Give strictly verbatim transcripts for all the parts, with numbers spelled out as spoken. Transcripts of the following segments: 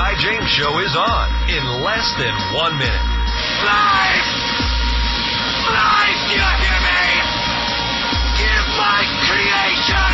Guy James Show is on in less than one minute. Life! Life, do you hear me? Give my creation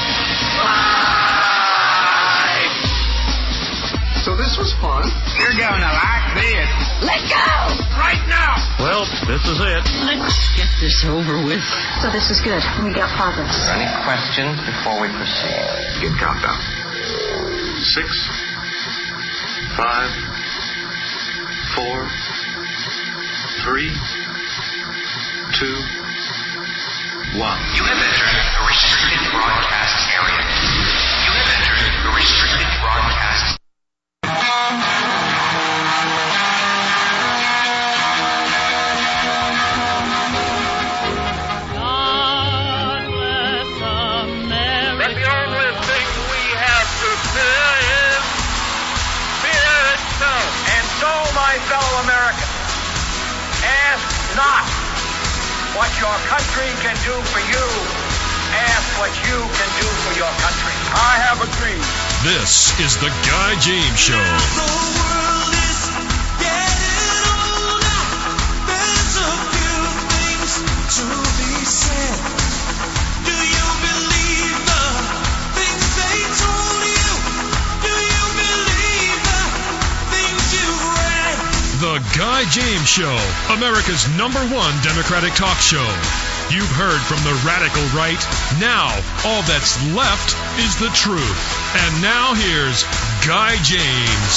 life! So this was fun. You're gonna like this. Let go! Right now! Well, this is it. Let's get this over with. So this is good. We got progress. Any questions before we proceed? Give countdown. Six, five, four, three, two, one. You have entered a restricted broadcast area. You have entered a restricted broadcast. My fellow Americans, ask not what your country can do for you. Ask what you can do for your country. I have a dream. This is the Guy James Show. The world is getting older. There's a few things to be said. Do you believe the things they told you? Do you believe the things you've read? The Guy James Show, America's number one Democratic talk show. You've heard from the radical right. Now, all that's left is the truth. And now here's Guy James.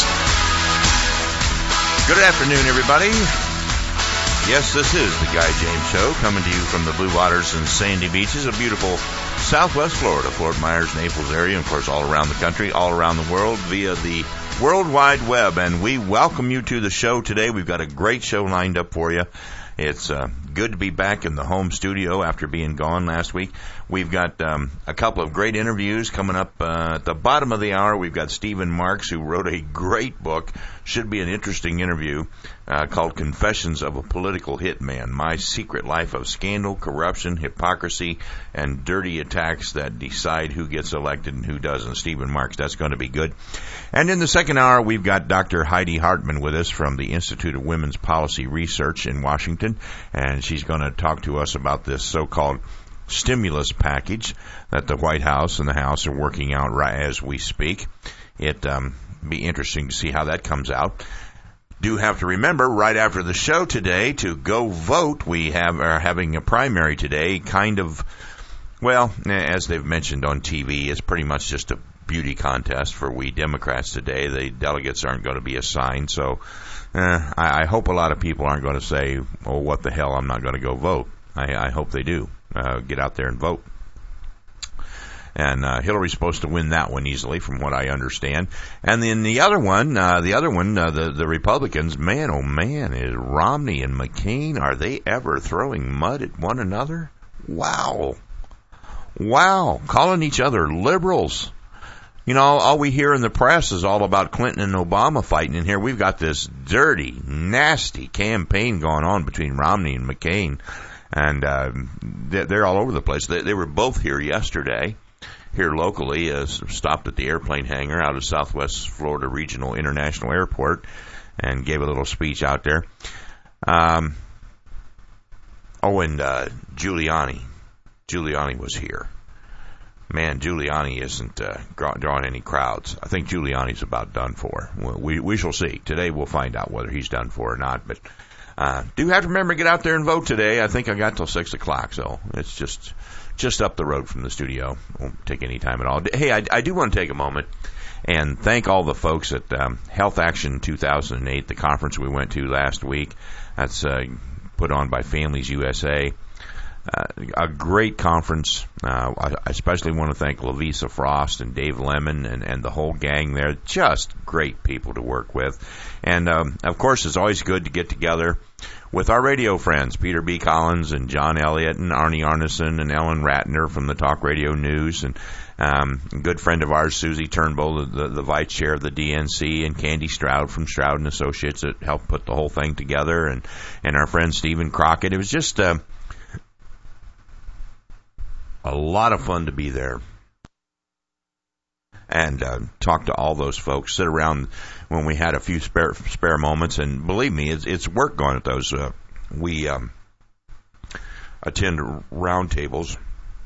Good afternoon, everybody. Yes, this is the Guy James Show, coming to you from the blue waters and sandy beaches of beautiful Southwest Florida, Fort Myers, Naples area, and of course all around the country, all around the world via the World Wide Web. And we welcome you to the show today. We've got a great show lined up for you. It's uh, good to be back in the home studio after being gone last week. We've got um, a couple of great interviews coming up uh, at the bottom of the hour. We've got Stephen Marks, who wrote a great book, should be an interesting interview, uh, called Confessions of a Political Hitman, My Secret Life of Scandal, Corruption, Hypocrisy, and Dirty Attacks That Decide Who Gets Elected and Who Doesn't. Stephen Marks, that's going to be good. And in the second hour, we've got Doctor Heidi Hartman with us from the Institute of Women's Policy Research in Washington, and she's going to talk to us about this so-called stimulus package that the White House and the House are working out right as we speak. It um be interesting to see how that comes out. Do have to remember right after the show today to go vote. We have are having a primary today, kind of, well, as they've mentioned on T V, it's pretty much just a beauty contest for we Democrats today. The delegates aren't going to be assigned, so uh, I, I hope a lot of people aren't going to say, oh, what the hell, I'm not going to go vote. I, I hope they do. Uh, get out there and vote. And uh, Hillary's supposed to win that one easily, from what I understand. And then the other one, uh, the other one, uh, the the Republicans, man, oh man, is Romney and McCain, are they ever throwing mud at one another? Wow, wow, calling each other liberals. You know, all we hear in the press is all about Clinton and Obama fighting, and here we've got this dirty, nasty campaign going on between Romney and McCain. And uh, they're all over the place. They, they were both here yesterday, here locally, uh, stopped at the airplane hangar out of Southwest Florida Regional International Airport and gave a little speech out there. Um, oh, and uh, Giuliani. Giuliani was here. Man, Giuliani isn't uh, drawing any crowds. I think Giuliani's about done for. We, we shall see. Today we'll find out whether he's done for or not, but Uh, do have to remember to get out there and vote today. I think I got till six o'clock, so it's just just up the road from the studio. Won't take any time at all. Hey, I, I do want to take a moment and thank all the folks at um, Health Action two thousand eight, the conference we went to last week. That's uh, put on by Families U S A. Uh, a great conference. Uh, I especially want to thank Lavisa Frost and Dave Lemon and, and the whole gang there. Just great people to work with. And, um, of course, it's always good to get together with our radio friends, Peter B. Collins and John Elliott and Arnie Arneson and Ellen Ratner from the Talk Radio News, and um, a good friend of ours, Susie Turnbull, the, the, the vice chair of the D N C, and Candy Stroud from Stroud and Associates that helped put the whole thing together, and, and our friend Stephen Crockett. It was just uh, a lot of fun to be there. and uh, talk to all those folks, sit around when we had a few spare spare moments, and believe me, it's, it's work going at those. Uh, we um, attend roundtables.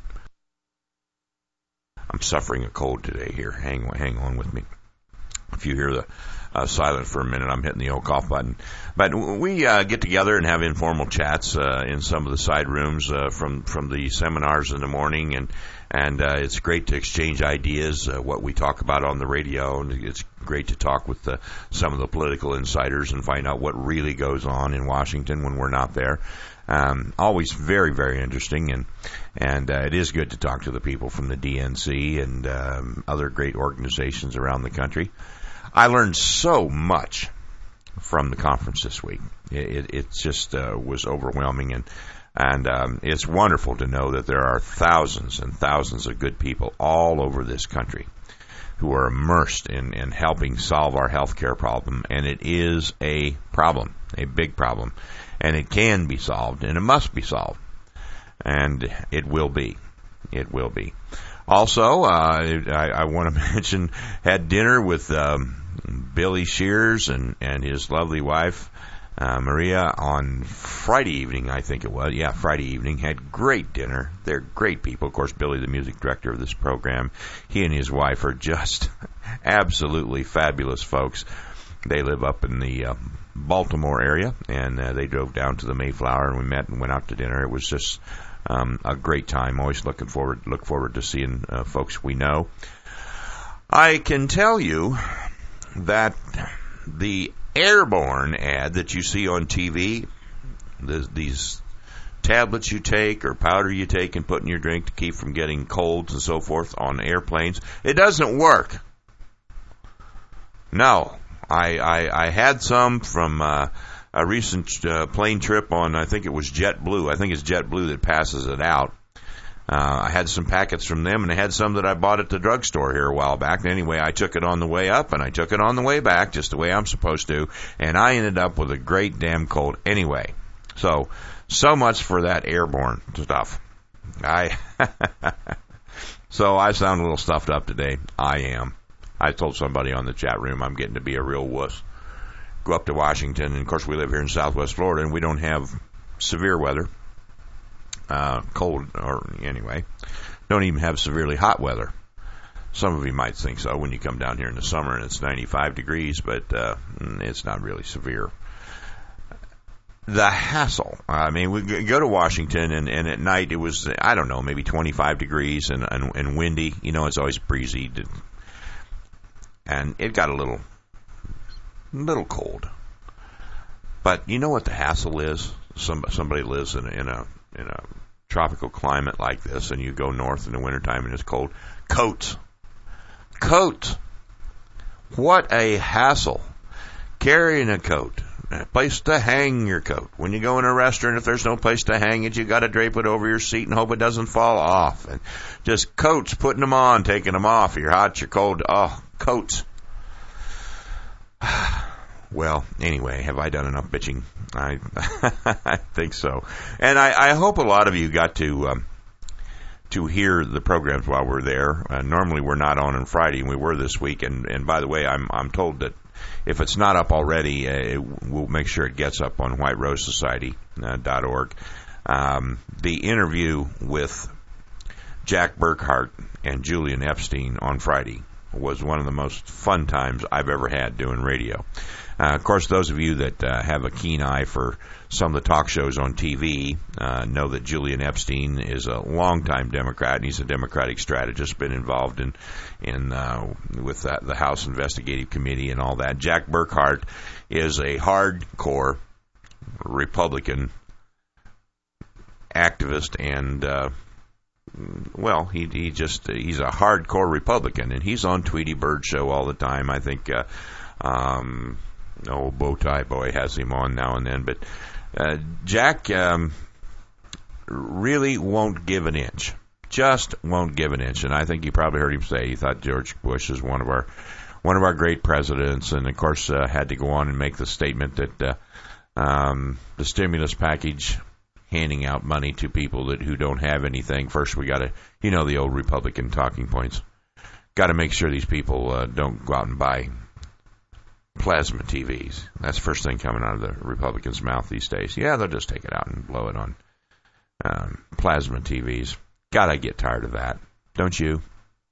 I'm suffering a cold today here. Hang, hang on with me. If you hear the uh, silence for a minute, I'm hitting the old cough button. But we uh, get together and have informal chats uh, in some of the side rooms uh, from, from the seminars in the morning, and and uh, it's great to exchange ideas, uh, what we talk about on the radio, and it's great to talk with the, some of the political insiders and find out what really goes on in Washington when we're not there. Um, always very, very interesting, and and uh, it is good to talk to the people from the D N C and um, other great organizations around the country. I learned so much from the conference this week. It, it, it just uh, was overwhelming, and and um, it's wonderful to know that there are thousands and thousands of good people all over this country who are immersed in, in helping solve our healthcare problem, and it is a problem, a big problem. And it can be solved, and it must be solved. And it will be. It will be. Also, uh, I, I want to mention, had dinner with um, Billy Shears and, and his lovely wife, uh, Maria, on Friday evening, I think it was. Yeah, Friday evening. Had great dinner. They're great people. Of course, Billy, the music director of this program, he and his wife are just absolutely fabulous folks. They live up in the uh, Baltimore area, and uh, they drove down to the Mayflower, and we met and went out to dinner. It was just um, a great time. Always looking forward, look forward to seeing uh, folks we know. I can tell you that the airborne ad that you see on T V, the, these tablets you take or powder you take and put in your drink to keep from getting colds and so forth on airplanes, it doesn't work. No. I, I, I had some from uh, a recent uh, plane trip on, I think it was JetBlue. I think it's JetBlue that passes it out. Uh, I had some packets from them, and I had some that I bought at the drugstore here a while back. Anyway, I took it on the way up, and I took it on the way back, just the way I'm supposed to, and I ended up with a great damn cold anyway. So, so much for that airborne stuff. I So I sound a little stuffed up today. I am. I told somebody on the chat room I'm getting to be a real wuss. Go up to Washington, and of course we live here in Southwest Florida, and we don't have severe weather, uh, cold, or anyway, don't even have severely hot weather. Some of you might think so when you come down here in the summer and it's ninety-five degrees, but uh, it's not really severe. The hassle. I mean, we go to Washington, and, and at night it was, I don't know, maybe twenty-five degrees and, and, and windy. You know, it's always breezy. To, And it got a little, little cold. But you know what the hassle is? Some somebody lives in a, in a in a tropical climate like this, and you go north in the wintertime and it's cold. Coats, coats. What a hassle! Carrying a coat, a place to hang your coat. When you go in a restaurant, if there's no place to hang it, you got to drape it over your seat and hope it doesn't fall off. And just coats, putting them on, taking them off. You're hot, you're cold. Oh. Coats. Well, anyway, have I done enough bitching? I I think so. And I, I hope a lot of you got to um, to hear the programs while we're there. Uh, normally we're not on on Friday, and we were this week. And, and by the way, I'm I'm told that if it's not up already, uh, we'll make sure it gets up on white rose society dot org. Um, the interview with Jack Burkhart and Julian Epstein on Friday was one of the most fun times I've ever had doing radio. Uh, of course, those of you that uh, have a keen eye for some of the talk shows on T V uh, know that Julian Epstein is a longtime Democrat, and he's a Democratic strategist, been involved in in uh, with uh, the House Investigative Committee and all that. Jack Burkhart is a hardcore Republican activist, and uh, well, he he just he's a hardcore Republican, and he's on Tweety Bird show all the time. I think uh, um, oh, Bowtie Boy has him on now and then, but uh, Jack um, really won't give an inch, just won't give an inch. And I think you probably heard him say he thought George Bush is one of our one of our great presidents, and of course uh, had to go on and make the statement that uh, um, the stimulus package, handing out money to people that who don't have anything. First, we got to, you know, the old Republican talking points. got to make sure these people uh, don't go out and buy plasma T Vs. That's the first thing coming out of the Republicans' mouth these days. Yeah, they'll just take it out and blow it on um, plasma T Vs. God, I get tired of that. Don't you?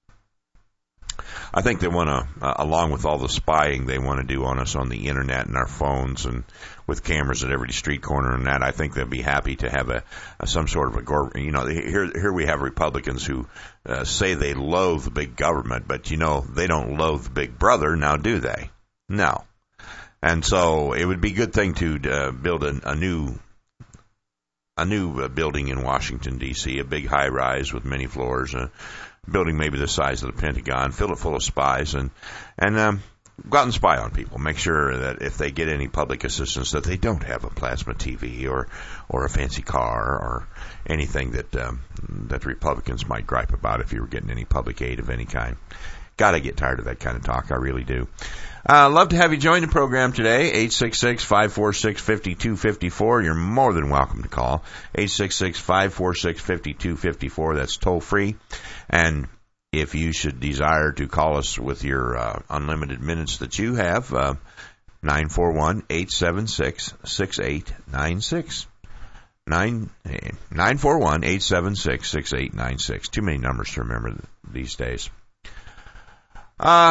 I think they want to, uh, along with all the spying they want to do on us on the internet and our phones and with cameras at every street corner and that, I think they'll be happy to have a, a some sort of a, you know, here here we have Republicans who uh, say they loathe big government, but, you know, they don't loathe Big Brother, now do they? No. And so it would be a good thing to uh, build a, a new a new uh, building in Washington, D C, a big high-rise with many floors, a building maybe the size of the Pentagon, fill it full of spies, and, and um, go out and spy on people. Make sure that if they get any public assistance that they don't have a plasma T V or or a fancy car or anything that um, that Republicans might gripe about if you were getting any public aid of any kind. Gotta get tired of that kind of talk. I really do. Uh, love to have you join the program today. eight six six, five four six, five two five four. You're more than welcome to call. eight six six, five four six, five two five four. That's toll free. And if you should desire to call us with your uh, unlimited minutes that you have, uh, nine four one, eight seven six, six eight nine six. nine four one, eight seven six, six eight nine six. Too many numbers to remember these days. Uh,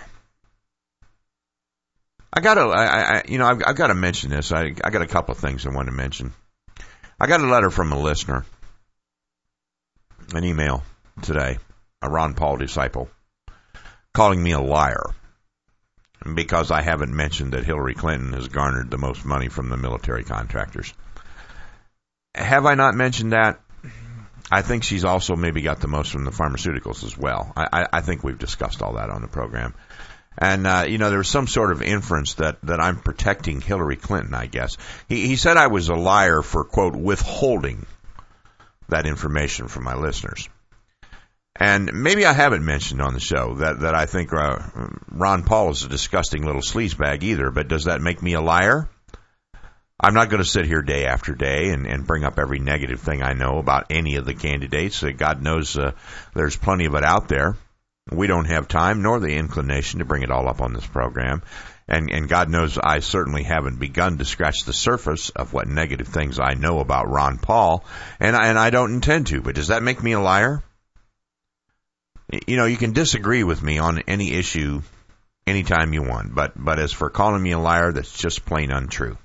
I gotta, I, I, you know, I've, I've got to mention this. I, I got a couple of things I want to mention. I got a letter from a listener, an email today, a Ron Paul disciple, calling me a liar because I haven't mentioned that Hillary Clinton has garnered the most money from the military contractors. Have I not mentioned that? I think she's also maybe got the most from the pharmaceuticals as well. I, I, I think we've discussed all that on the program. And, uh, you know, there was some sort of inference that, that I'm protecting Hillary Clinton, I guess. He, he said I was a liar for, quote, withholding that information from my listeners. And maybe I haven't mentioned on the show that, that I think uh, Ron Paul is a disgusting little sleazebag either, but does that make me a liar? I'm not going to sit here day after day and, and bring up every negative thing I know about any of the candidates. Uh, God knows uh, there's plenty of it out there. We don't have time nor the inclination to bring it all up on this program. And, and God knows I certainly haven't begun to scratch the surface of what negative things I know about Ron Paul, and I, and I don't intend to. But does that make me a liar? You know, you can disagree with me on any issue anytime you want, but, but as for calling me a liar, that's just plain untrue.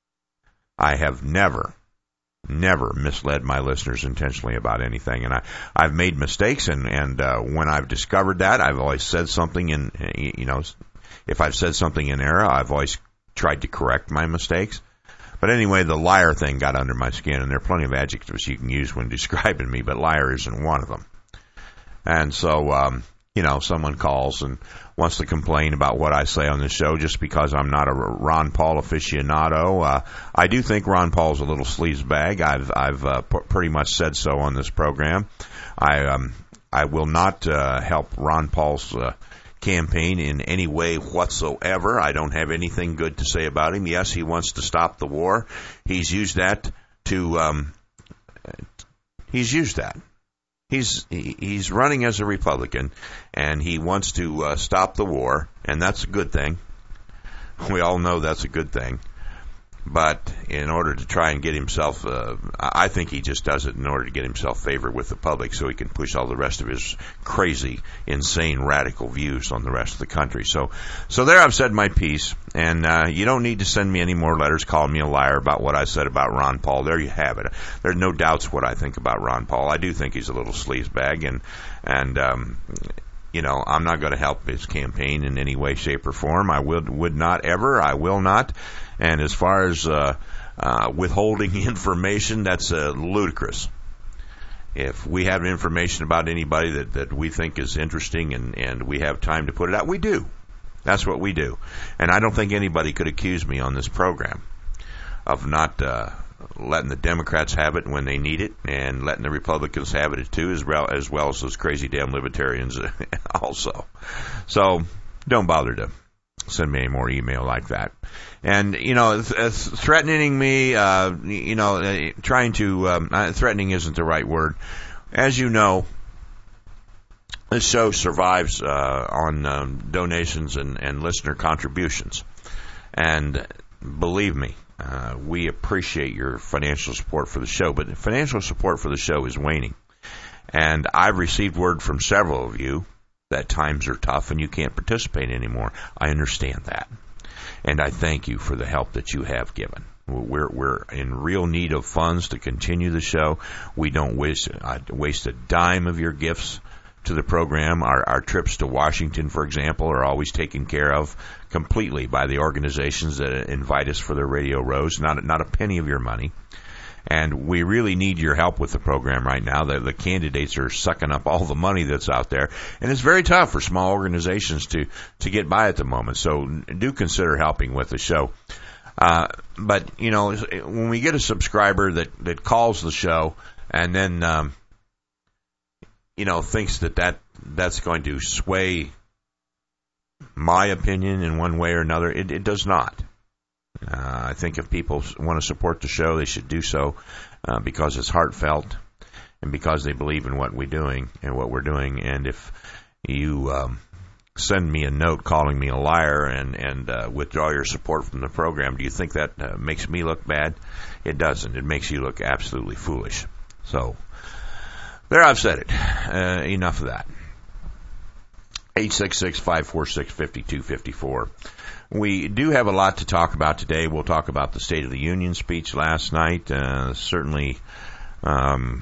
I have never, never misled my listeners intentionally about anything, and I, I've made mistakes, and, and uh, when I've discovered that, I've always said something in, you know, if I've said something in error, I've always tried to correct my mistakes. But anyway, the liar thing got under my skin, and there are plenty of adjectives you can use when describing me, but liar isn't one of them. And so, um, you know, someone calls and wants to complain about what I say on the show just because I'm not a Ron Paul aficionado. Uh, I do think Ron Paul's a little sleazebag. I've, I've uh, p- pretty much said so on this program. I, um, I will not uh, help Ron Paul's uh, campaign in any way whatsoever. I don't have anything good to say about him. Yes, he wants to stop the war. He's used that to, um, he's used that. He's he's running as a Republican, and he wants to uh, stop the war, and that's a good thing. We all know that's a good thing. But in order to try and get himself, uh, I think he just does it in order to get himself favor with the public so he can push all the rest of his crazy, insane, radical views on the rest of the country. So so there I've said my piece, and uh, you don't need to send me any more letters calling me a liar about what I said about Ron Paul. There you have it. There's no doubts what I think about Ron Paul. I do think he's a little sleazebag, and, and um, you know, I'm not going to help his campaign in any way, shape, or form. I would, would not ever. I will not. And as far as uh, uh, withholding information, that's uh, ludicrous. If we have information about anybody that, that we think is interesting and, and we have time to put it out, we do. That's what we do. And I don't think anybody could accuse me on this program of not uh, letting the Democrats have it when they need it and letting the Republicans have it too, as well as, well as those crazy damn libertarians also. So don't bother to send me any more email like that. And, you know, th- th- threatening me, uh, you know, uh, trying to, um, uh, threatening isn't the right word. As you know, This show survives uh, on um, donations and, and listener contributions. And believe me, uh, we appreciate your financial support for the show, but financial support for the show is waning. And I've received word from several of you that times are tough and you can't participate anymore. I understand that. And I thank you for the help that you have given. We're we're in real need of funds to continue the show. We don't waste, uh, waste a dime of your gifts to the program. Our, our trips to Washington, for example, are always taken care of completely by the organizations that invite us for their radio rows, not, not a penny of your money. And we really need your help with the program right now. The, the candidates are sucking up all the money that's out there, and it's very tough for small organizations to, to get by at the moment. So do consider helping with the show. Uh, but, you know, when we get a subscriber that, that calls the show and then, um, you know, thinks that, that that's going to sway my opinion in one way or another, it, it does not. Uh, I think if people want to support the show, they should do so uh, because it's heartfelt and because they believe in what we're doing and what we're doing. And if you um, send me a note calling me a liar and, and uh, withdraw your support from the program, do you think that uh, makes me look bad? It doesn't. It makes you look absolutely foolish. So there, I've said it. Uh, enough of that. eight six six, five four six, five two five four. We do have a lot to talk about today. We'll talk about the State of the Union speech last night. Uh, certainly um,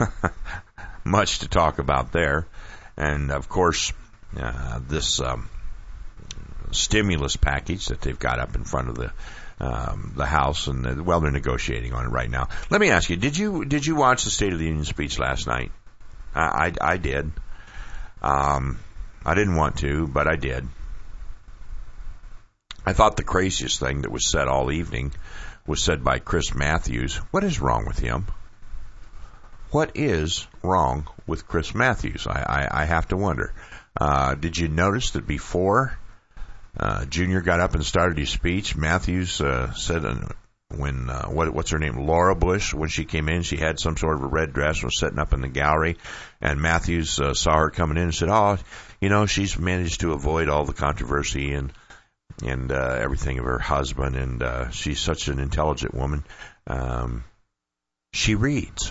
much to talk about there. And, of course, uh, this um, stimulus package that they've got up in front of the um, the House. And, the, well, they're negotiating on it right now. Let me ask you, did you did you watch the State of the Union speech last night? I, I, I did. Um, I didn't want to, but I did. I thought the craziest thing that was said all evening was said by Chris Matthews. What is wrong with him? What is wrong with Chris Matthews? I, I, I have to wonder. Uh, did you notice that before uh, Junior got up and started his speech, Matthews uh, said uh, when, uh, what, what's her name, Laura Bush, when she came in, she had some sort of a red dress and was sitting up in the gallery, and Matthews uh, saw her coming in and said, oh, you know, she's managed to avoid all the controversy and and uh, everything of her husband, and uh, she's such an intelligent woman. Um, she reads.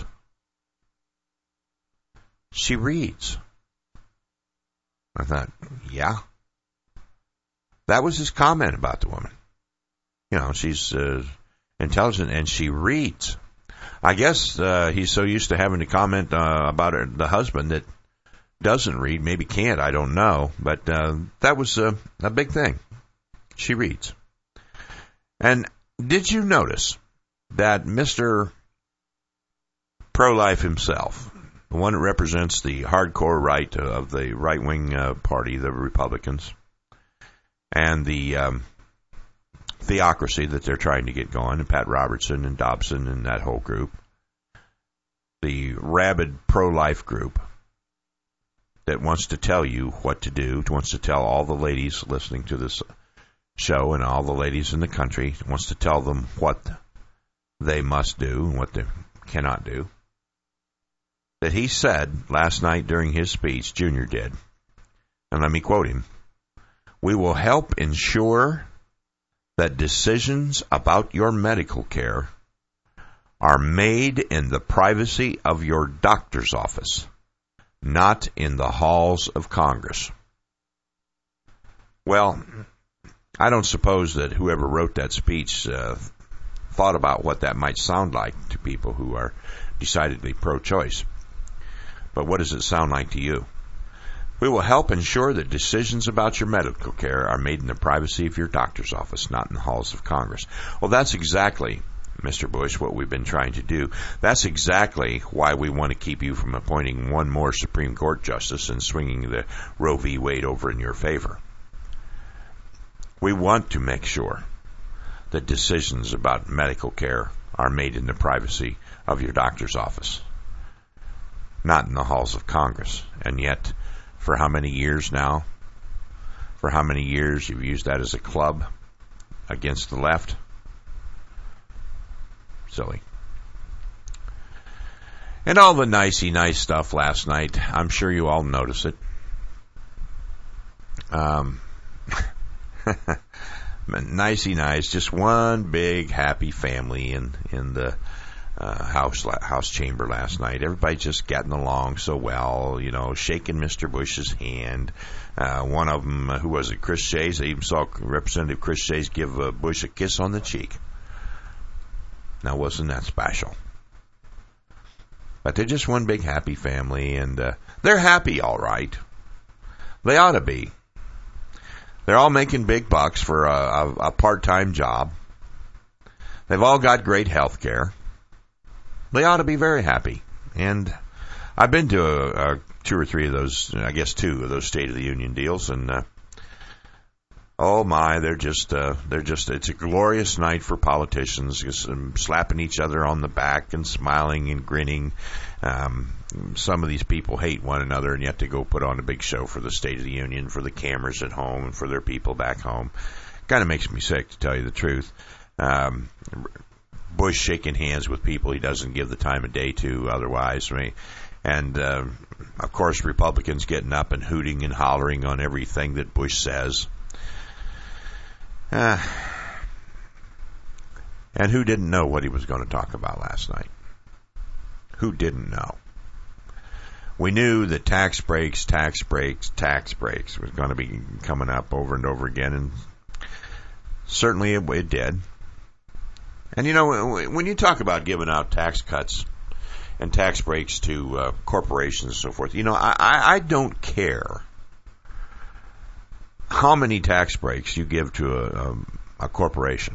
She reads. I thought, yeah. That was his comment about the woman. You know, she's uh, intelligent, and she reads. I guess uh, he's so used to having to comment uh, about her, the husband that doesn't read, maybe can't, I don't know, but uh, that was uh, a big thing. She reads. And did you notice that Mister Pro-Life himself, the one that represents the hardcore right of the right-wing uh, party, the Republicans, and the um, theocracy that they're trying to get going, and Pat Robertson and Dobson and that whole group, the rabid pro-life group that wants to tell you what to do, wants to tell all the ladies listening to this show and all the ladies in the country, wants to tell them what they must do and what they cannot do, that he said last night during his speech, Junior did, and let me quote him, "We will help ensure that decisions about your medical care are made in the privacy of your doctor's office, not in the halls of Congress." Well, I don't suppose that whoever wrote that speech uh, thought about what that might sound like to people who are decidedly pro-choice. But what does it sound like to you? We will help ensure that decisions about your medical care are made in the privacy of your doctor's office, not in the halls of Congress. Well, that's exactly, Mister Bush, what we've been trying to do. That's exactly why we want to keep you from appointing one more Supreme Court justice and swinging the Roe v. Wade over in your favor. We want to make sure that decisions about medical care are made in the privacy of your doctor's office, not in the halls of Congress. And yet, for how many years now? For how many years you've used that as a club against the left? Silly. And all the nicey nice stuff last night, I'm sure you all noticed it. Um, nicey nice, just one big happy family in in the uh, house house chamber last night. Everybody just getting along so well, you know, shaking Mister Bush's hand. Uh, one of them, uh, who was it, Chris Shays? I even saw Representative Chris Shays give uh, Bush a kiss on the cheek. Now, wasn't that special? But they're just one big happy family, and uh, they're happy, all right. They ought to be. They're all making big bucks for a, a, a part-time job. They've all got great health care. They ought to be very happy. And I've been to a, a two or three of those, I guess two of those State of the Union deals, and uh, oh my, they're just, uh, they're just, it's a glorious night for politicians, just um, slapping each other on the back and smiling and grinning. Um, some of these people hate one another, and yet they go put on a big show for the State of the Union, for the cameras at home, and for their people back home. Kind of makes me sick, to tell you the truth. Um, Bush shaking hands with people he doesn't give the time of day to otherwise. I mean, and, uh, of course, Republicans getting up and hooting and hollering on everything that Bush says. Uh, and who didn't know what he was going to talk about last night? Who didn't know? We knew that tax breaks, tax breaks, tax breaks was going to be coming up over and over again, and certainly it, it did. And, you know, when you talk about giving out tax cuts and tax breaks to uh, corporations and so forth, you know, I, I don't care how many tax breaks you give to a, a, a corporation,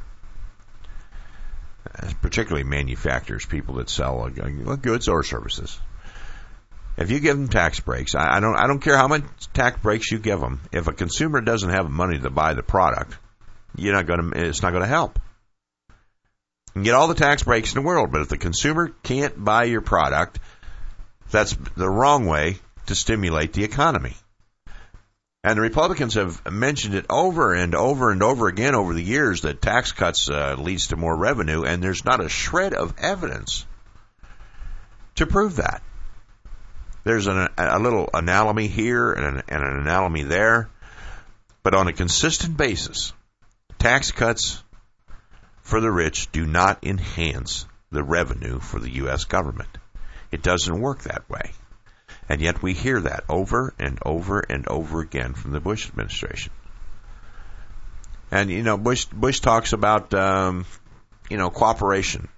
particularly manufacturers, people that sell uh, goods or services. If you give them tax breaks, I, I don't I don't care how much tax breaks you give them. If a consumer doesn't have money to buy the product, you're not going to. It's not going to help. You can get all the tax breaks in the world, but if the consumer can't buy your product, that's the wrong way to stimulate the economy. And the Republicans have mentioned it over and over and over again over the years that tax cuts uh, leads to more revenue, and there's not a shred of evidence to prove that. There's an, a little analogy here and an, and an analogy there, but on a consistent basis, tax cuts for the rich do not enhance the revenue for the U S government. It doesn't work that way. And yet we hear that over and over and over again from the Bush administration. And, you know, Bush Bush talks about, um, you know, cooperation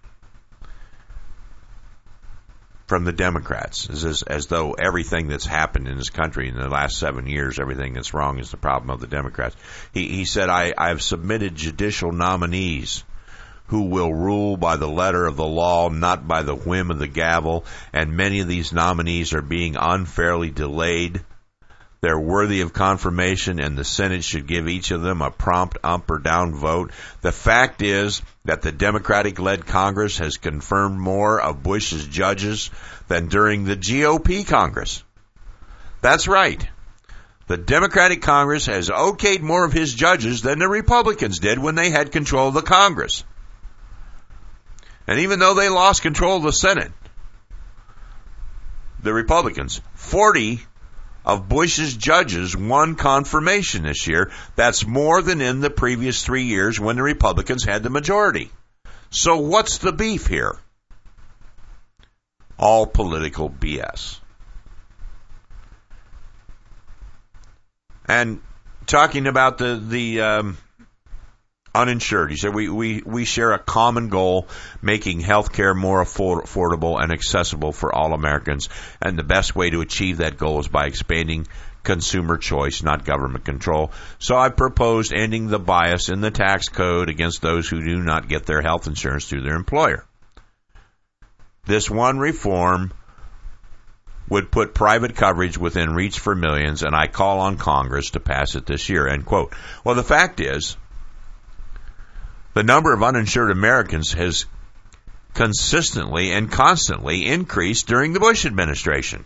from the Democrats, as, as as though everything that's happened in this country in the last seven years, everything that's wrong is the problem of the Democrats. He, he said, I, I've submitted judicial nominees who will rule by the letter of the law, not by the whim of the gavel, and many of these nominees are being unfairly delayed. They're worthy of confirmation, and the Senate should give each of them a prompt up or down vote. The fact is that the Democratic-led Congress has confirmed more of Bush's judges than during the G O P Congress. That's right. The Democratic Congress has okayed more of his judges than the Republicans did when they had control of the Congress. And even though they lost control of the Senate, the Republicans, forty of Bush's judges won confirmation this year. That's more than in the previous three years when the Republicans had the majority. So what's the beef here? All political B S. And talking about the, the um, uninsured, he said we, we, we share a common goal, making health care more afford- affordable and accessible for all Americans. And the best way to achieve that goal is by expanding consumer choice, not government control. So I proposed ending the bias in the tax code against those who do not get their health insurance through their employer. This one reform would put private coverage within reach for millions, and I call on Congress to pass it this year, end quote. Well, the fact is, the number of uninsured Americans has consistently and constantly increased during the Bush administration.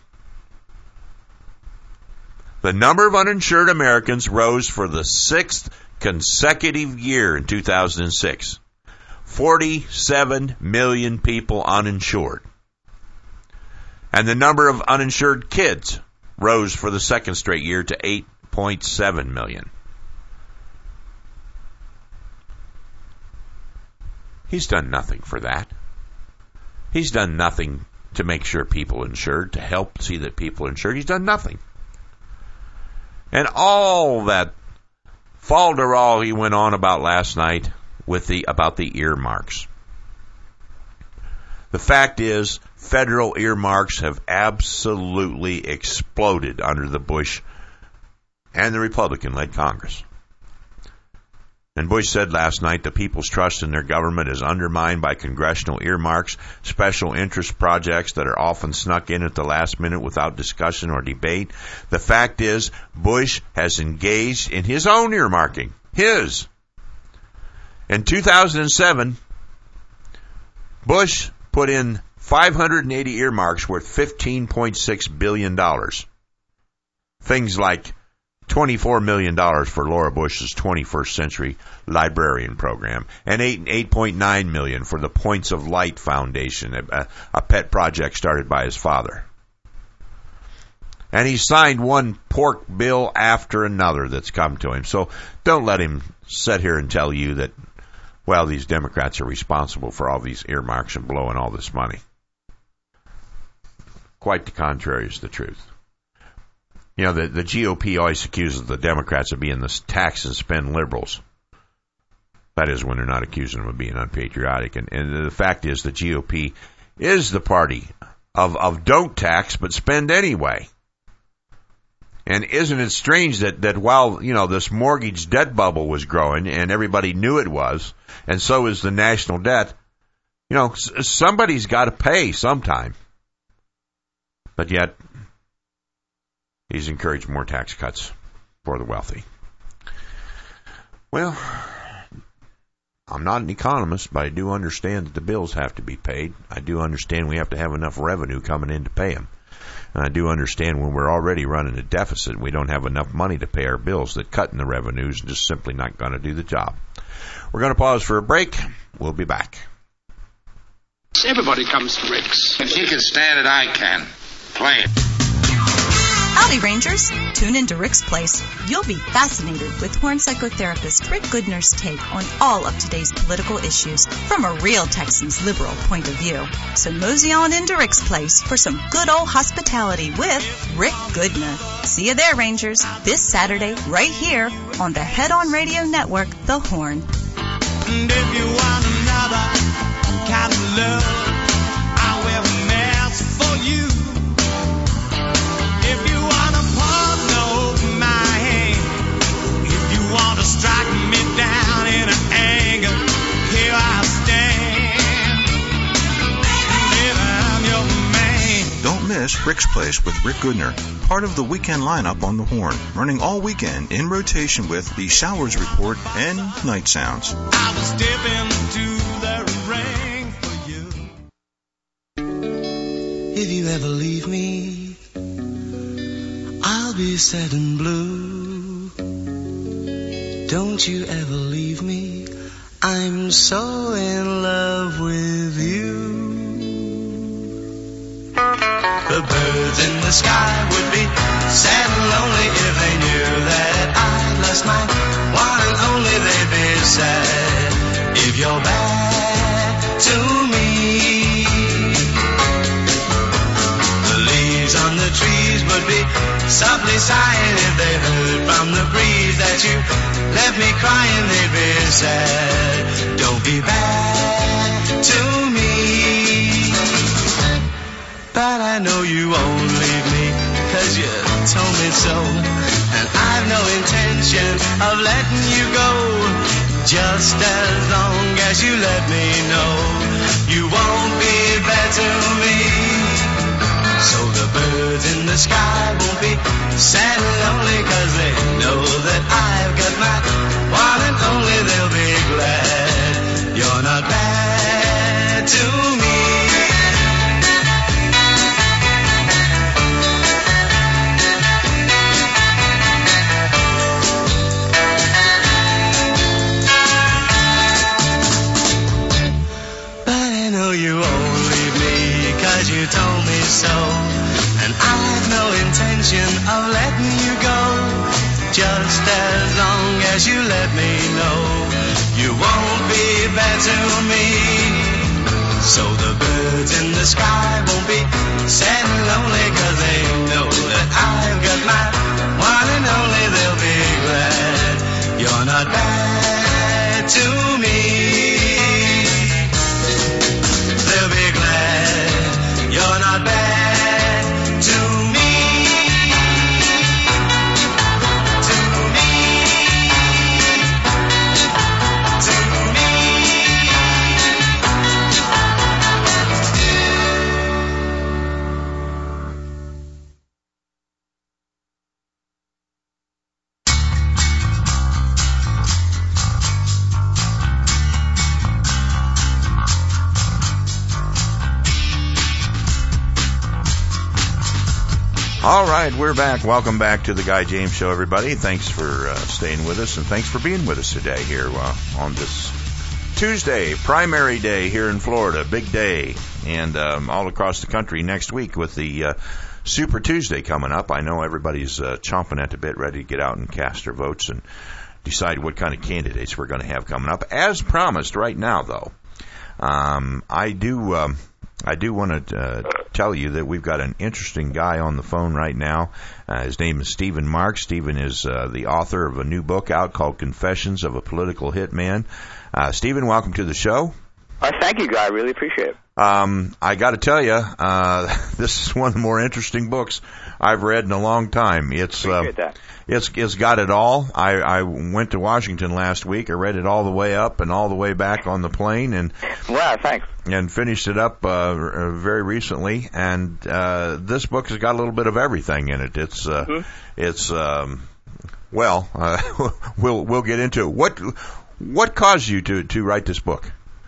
The number of uninsured Americans rose for the sixth consecutive year in two thousand six. forty-seven million people uninsured. And the number of uninsured kids rose for the second straight year to eight point seven million. He's done nothing for that. He's done nothing to make sure people are insured, to help see that people are insured. He's done nothing. And all that falderall he went on about last night with the about the earmarks. The fact is, federal earmarks have absolutely exploded under the Bush and the Republican-led Congress. And Bush said last night the people's trust in their government is undermined by congressional earmarks, special interest projects that are often snuck in at the last minute without discussion or debate. The fact is, Bush has engaged in his own earmarking. His. In two thousand seven, Bush put in five hundred eighty earmarks worth fifteen point six billion dollars. Things like twenty-four million dollars for Laura Bush's twenty-first century librarian program, and eight point nine million dollars for the Points of Light Foundation, a, a pet project started by his father. And he signed one pork bill after another that's come to him. So don't let him sit here and tell you that, well, these Democrats are responsible for all these earmarks and blowing all this money. Quite the contrary is the truth. You know, the, the G O P always accuses the Democrats of being the tax and spend liberals. That is when they're not accusing them of being unpatriotic. And, and the fact is the G O P is the party of, of don't tax but spend anyway. And isn't it strange that, that while, you know, this mortgage debt bubble was growing and everybody knew it was, and so is the national debt, you know, s- somebody's got to pay sometime. But yet, he's encouraged more tax cuts for the wealthy. Well, I'm not an economist, but I do understand that the bills have to be paid. I do understand we have to have enough revenue coming in to pay them. And I do understand when we're already running a deficit, we don't have enough money to pay our bills, that cutting the revenues is just simply not going to do the job. We're going to pause for a break. We'll be back. Everybody comes to Rick's. If he can stand it, I can. Play it. Howdy, Rangers. Tune into Rick's Place. You'll be fascinated with Horn psychotherapist Rick Goodner's take on all of today's political issues from a real Texan's liberal point of view. So mosey on into Rick's Place for some good old hospitality with Rick Goodner. See you there, Rangers, this Saturday right here on the Head On Radio Network, The Horn. And if you want another kind of love, I will have a mess for you. If you want a partner, hold my hand. If you want to strike me down in an anger, here I stand. If I'm your man. Don't miss Rick's Place with Rick Goodner, part of the weekend lineup on the Horn, running all weekend in rotation with the Showers Report and Night Sounds. I will step into the ring for you. If you ever leave me, I'll be sad and blue. Don't you ever leave me, I'm so in love with you. The birds in the sky would be sad and lonely if they knew that I'd lost my one and only. They'd be sad if you're back to me. The leaves on the trees would be softly sighing if they heard from the breeze that you left me crying. They'd be sad. Don't be bad to me. But I know you won't leave me, cause you told me so. And I've no intention of letting you go, just as long as you let me know you won't be bad to me. So the birds in the sky won't be sad and lonely, cause they know that I've got my one and only. They'll be glad you're not bad to me. You won't leave me, cause you told me so. And I've no intention of letting you go, bad to me. So the birds in the sky won't be sad and lonely, 'cause they know that I've got my one and only. They'll be glad you're not bad to me. They'll be glad you're not bad to me. To me. To me. All right, we're back. Welcome back to the Guy James Show, everybody. Thanks for uh, staying with us, and thanks for being with us today here uh, on this Tuesday, primary day here in Florida, big day, and um, all across the country next week with the uh, Super Tuesday coming up. I know everybody's uh, chomping at the bit, ready to get out and cast their votes and decide what kind of candidates we're going to have coming up. As promised, right now, though, um, I do... Um, I do want to uh, tell you that we've got an interesting guy on the phone right now. Uh, his name is Stephen Marks. Stephen is uh, the author of a new book out called Confessions of a Political Hitman. Uh, Stephen, welcome to the show. Uh, thank you, Guy. I really appreciate it. Um, I got to tell you, uh, this is one of the more interesting books I've read in a long time. It's appreciate uh, that. It's it's got it all. I, I went to Washington last week. I read it all the way up and all the way back on the plane, and wow, thanks. And finished it up uh, very recently. And uh, this book has got a little bit of everything in it. It's uh, mm-hmm. it's um, well, uh, we'll we'll get into it. What what caused you to to write this book?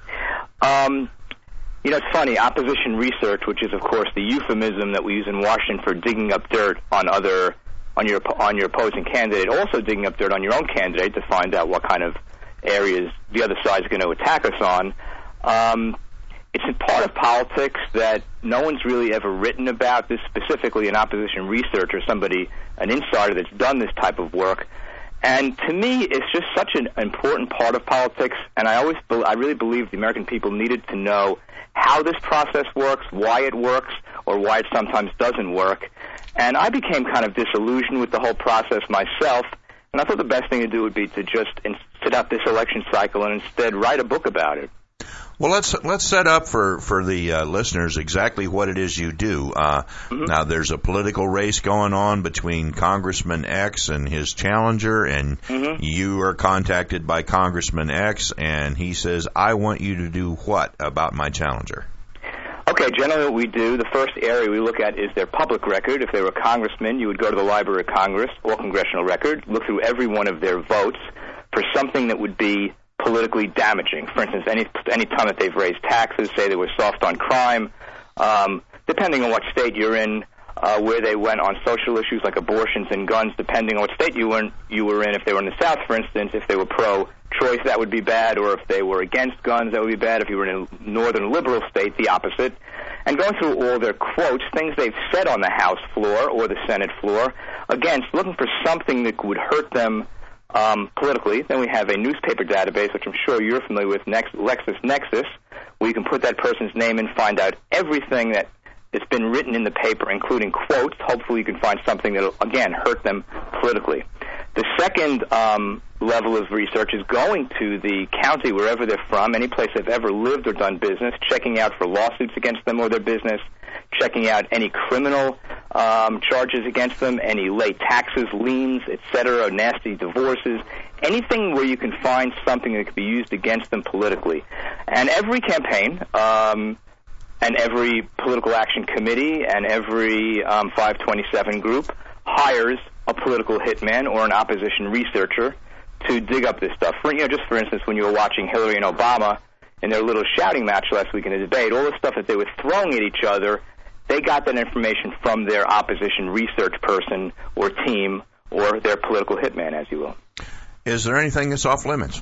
Um. You know, it's funny, opposition research, which is, of course, the euphemism that we use in Washington for digging up dirt on other, on your on your opposing candidate, also digging up dirt on your own candidate to find out what kind of areas the other side's going to attack us on. Um, it's a part of politics that no one's really ever written about. This specifically an opposition researcher, somebody, an insider that's done this type of work. And to me, it's just such an important part of politics, and I always, I really believe the American people needed to know how this process works, why it works, or why it sometimes doesn't work. And I became kind of disillusioned with the whole process myself, and I thought the best thing to do would be to just sit out this election cycle and instead write a book about it. Well, let's let's set up for for the uh, listeners exactly what it is you do. Uh, mm-hmm. Now, there's a political race going on between Congressman X and his challenger, and mm-hmm. you are contacted by Congressman X, and he says, "I want you to do what about my challenger?" Okay, generally what we do, the first area we look at is their public record. If they were a congressman, you would go to the Library of Congress or Congressional Record, look through every one of their votes for something that would be politically damaging. For instance, any any time that they've raised taxes, say they were soft on crime, um, depending on what state you're in, uh, where they went on social issues like abortions and guns, depending on what state you were in, you were in. If they were in the South, for instance, if they were pro-choice, that would be bad, or if they were against guns, that would be bad. If you were in a northern liberal state, the opposite. And going through all their quotes, things they've said on the House floor or the Senate floor, again, looking for something that would hurt them Um, politically. Then we have a newspaper database, which I'm sure you're familiar with, Next, LexisNexis, where you can put that person's name and find out everything that has been written in the paper, including quotes. Hopefully you can find something that will, again, hurt them politically. The second um, level of research is going to the county, wherever they're from, any place they've ever lived or done business, checking out for lawsuits against them or their business, checking out any criminal um, charges against them, any late taxes, liens, et cetera, nasty divorces, anything where you can find something that could be used against them politically. And every campaign um, and every political action committee and every um, five twenty-seven group hires a political hitman or an opposition researcher to dig up this stuff. For, you know, just for instance, when you were watching Hillary and Obama in their little shouting match last week in the debate, all the stuff that they were throwing at each other, they got that information from their opposition research person or team or their political hitman, as you will. Is there anything that's off limits?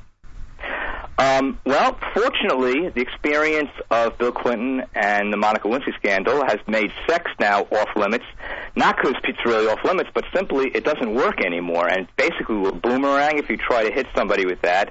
Um, well, fortunately, the experience of Bill Clinton and the Monica Lewinsky scandal has made sex now off limits, not because it's really off limits, but simply it doesn't work anymore, and basically will boomerang if you try to hit somebody with that.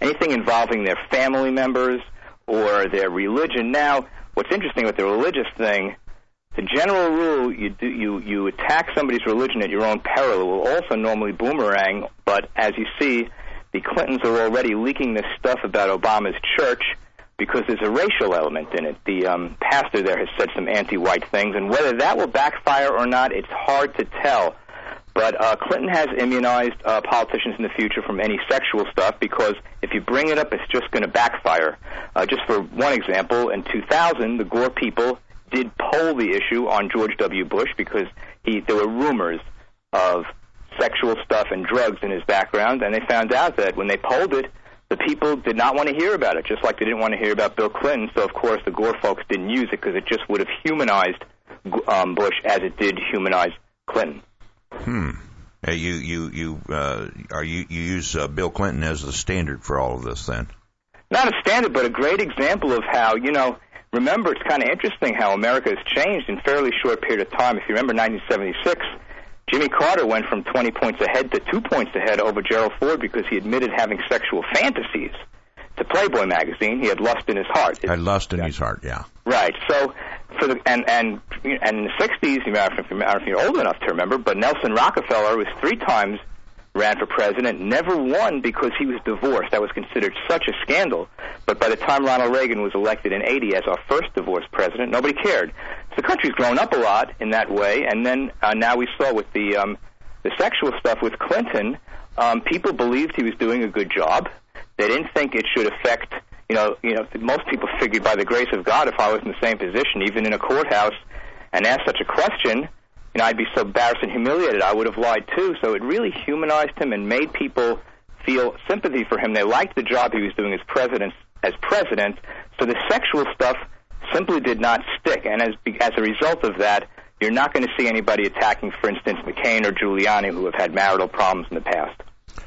anything involving their family members or their religion. Now, what's interesting with the religious thing, the general rule, you do, you you attack somebody's religion at your own peril. It will also normally boomerang, but as you see, the Clintons are already leaking this stuff about Obama's church because there's a racial element in it. The um, pastor there has said some anti-white things, and whether that will backfire or not, it's hard to tell. But uh, Clinton has immunized uh, politicians in the future from any sexual stuff because if you bring it up, it's just going to backfire. Uh, just for one example, in two thousand, the Gore people did poll the issue on George W. Bush because he, there were rumors of sexual stuff and drugs in his background, and they found out that when they polled it, the people did not want to hear about it, just like they didn't want to hear about Bill Clinton. So, of course, the Gore folks didn't use it because it just would have humanized um, Bush as it did humanize Clinton. Hmm. Uh, you you you uh, are you you use uh, Bill Clinton as the standard for all of this, then? Not a standard, but a great example of how, you know, remember, it's kind of interesting how America has changed in a fairly short period of time. If you remember nineteen seventy-six, Jimmy Carter went from twenty points ahead to two points ahead over Gerald Ford because he admitted having sexual fantasies. To Playboy magazine, he had lust in his heart. Had lust in his heart, yeah. Right. So, for the and and and in the sixties, I don't know if you're old enough to remember, but Nelson Rockefeller was three times ran for president, never won because he was divorced. That was considered such a scandal. But by the time Ronald Reagan was elected in eighty as our first divorced president, nobody cared. So the country's grown up a lot in that way. And then uh, now we saw with the um, the sexual stuff with Clinton, um, people believed he was doing a good job. They didn't think it should affect, you know, you know, most people figured by the grace of God, if I was in the same position, even in a courthouse, and asked such a question, you know, I'd be so embarrassed and humiliated, I would have lied too. So it really humanized him and made people feel sympathy for him. They liked the job he was doing as president, as president. So the sexual stuff simply did not stick. And as as a result of that, you're not going to see anybody attacking, for instance, McCain or Giuliani, who have had marital problems in the past.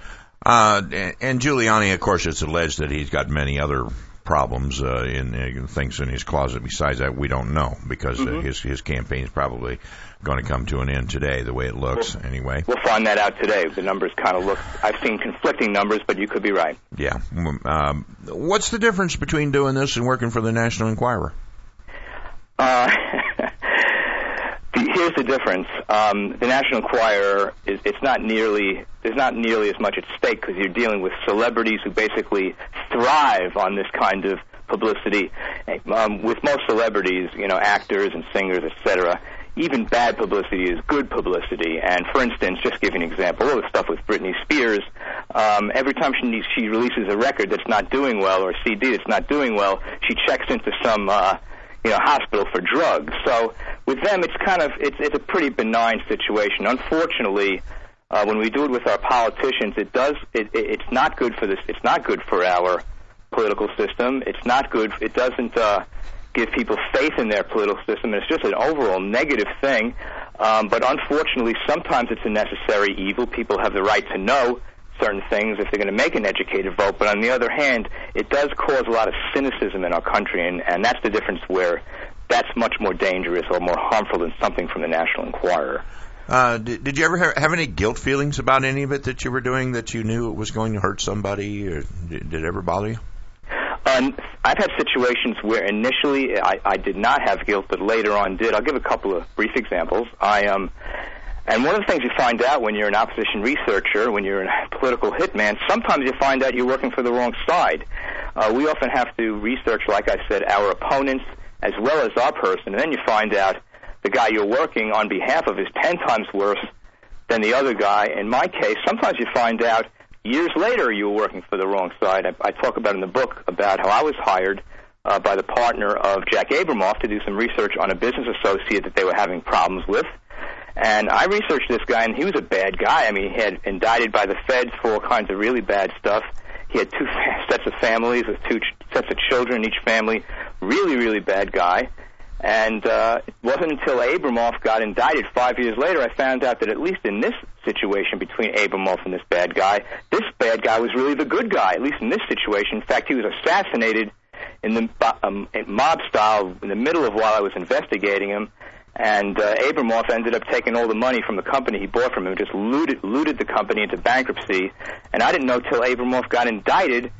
Uh, and Giuliani, of course, it's alleged that he's got many other problems uh, in, in things in his closet. Besides that, we don't know because mm-hmm. uh, his his campaign is probably going to come to an end today, the way it looks. We'll, anyway, we'll find that out today. The numbers kind of look. I've seen conflicting numbers, but you could be right. Yeah. Um, what's the difference between doing this and working for the National Enquirer? Uh, the, here's the difference. Um, the National Enquirer is it's not nearly there's not nearly as much at stake because you're dealing with celebrities who basically thrive on this kind of publicity. Um, with most celebrities, you know, actors and singers, et cetera, even bad publicity is good publicity. And for instance, just give you an example, all the stuff with Britney Spears, um, every time she she releases a record that's not doing well or a C D that's not doing well, she checks into some uh, you know hospital for drugs. So with them, it's kind of it's it's a pretty benign situation. Unfortunately, uh, when we do it with our politicians, it does it, it it's not good for this. It's not good for our political system. It's not good. It doesn't. Uh, give people faith in their political system, and it's just an overall negative thing. Um, but unfortunately, sometimes it's a necessary evil. People have the right to know certain things if they're going to make an educated vote. But on the other hand, it does cause a lot of cynicism in our country, and, and that's the difference where that's much more dangerous or more harmful than something from the National Enquirer. Uh, did, did you ever have, have any guilt feelings about any of it that you were doing that you knew it was going to hurt somebody, or did, did it ever bother you? Um, I've had situations where initially I, I did not have guilt, but later on did. I'll give a couple of brief examples. I um, and one of the things you find out when you're an opposition researcher, when you're a political hitman, sometimes you find out you're working for the wrong side. Uh, we often have to research, like I said, our opponents as well as our person, and then you find out the guy you're working on behalf of is ten times worse than the other guy. In my case, sometimes you find out years later, you were working for the wrong side. I, I talk about in the book about how I was hired uh, by the partner of Jack Abramoff to do some research on a business associate that they were having problems with. And I researched this guy, and he was a bad guy. I mean, he had indicted by the feds for all kinds of really bad stuff. He had two sets of families with two ch- sets of children in each family. Really, really bad guy. And uh, it wasn't until Abramoff got indicted five years later I found out that at least in this situation between Abramoff and this bad guy, this bad guy was really the good guy, at least in this situation. In fact, he was assassinated in the um, mob style in the middle of while I was investigating him. And uh, Abramoff ended up taking all the money from the company he bought from him, just looted, looted the company into bankruptcy. And I didn't know till Abramoff got indicted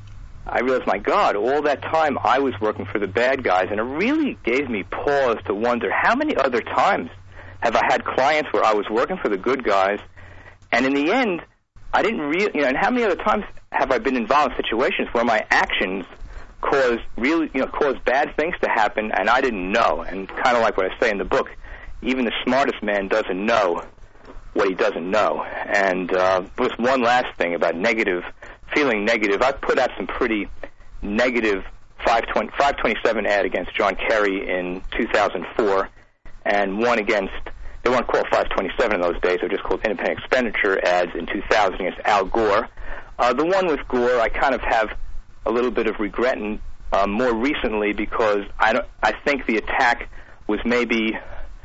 I realized, my God, all that time I was working for the bad guys, and it really gave me pause to wonder how many other times have I had clients where I was working for the good guys, and in the end, I didn't really, you know, and how many other times have I been involved in situations where my actions caused really, you know, caused bad things to happen, and I didn't know. And kind of like what I say in the book, even the smartest man doesn't know what he doesn't know. And uh, just one last thing about negative, feeling negative. I put out some pretty negative five twenty-seven ad against John Kerry in two thousand four, and one against, they weren't called five twenty-seven in those days, they were just called independent expenditure ads in two thousand against Al Gore. Uh, the one with Gore, I kind of have a little bit of regret in, uh, more recently, because I, don't, I think the attack was maybe...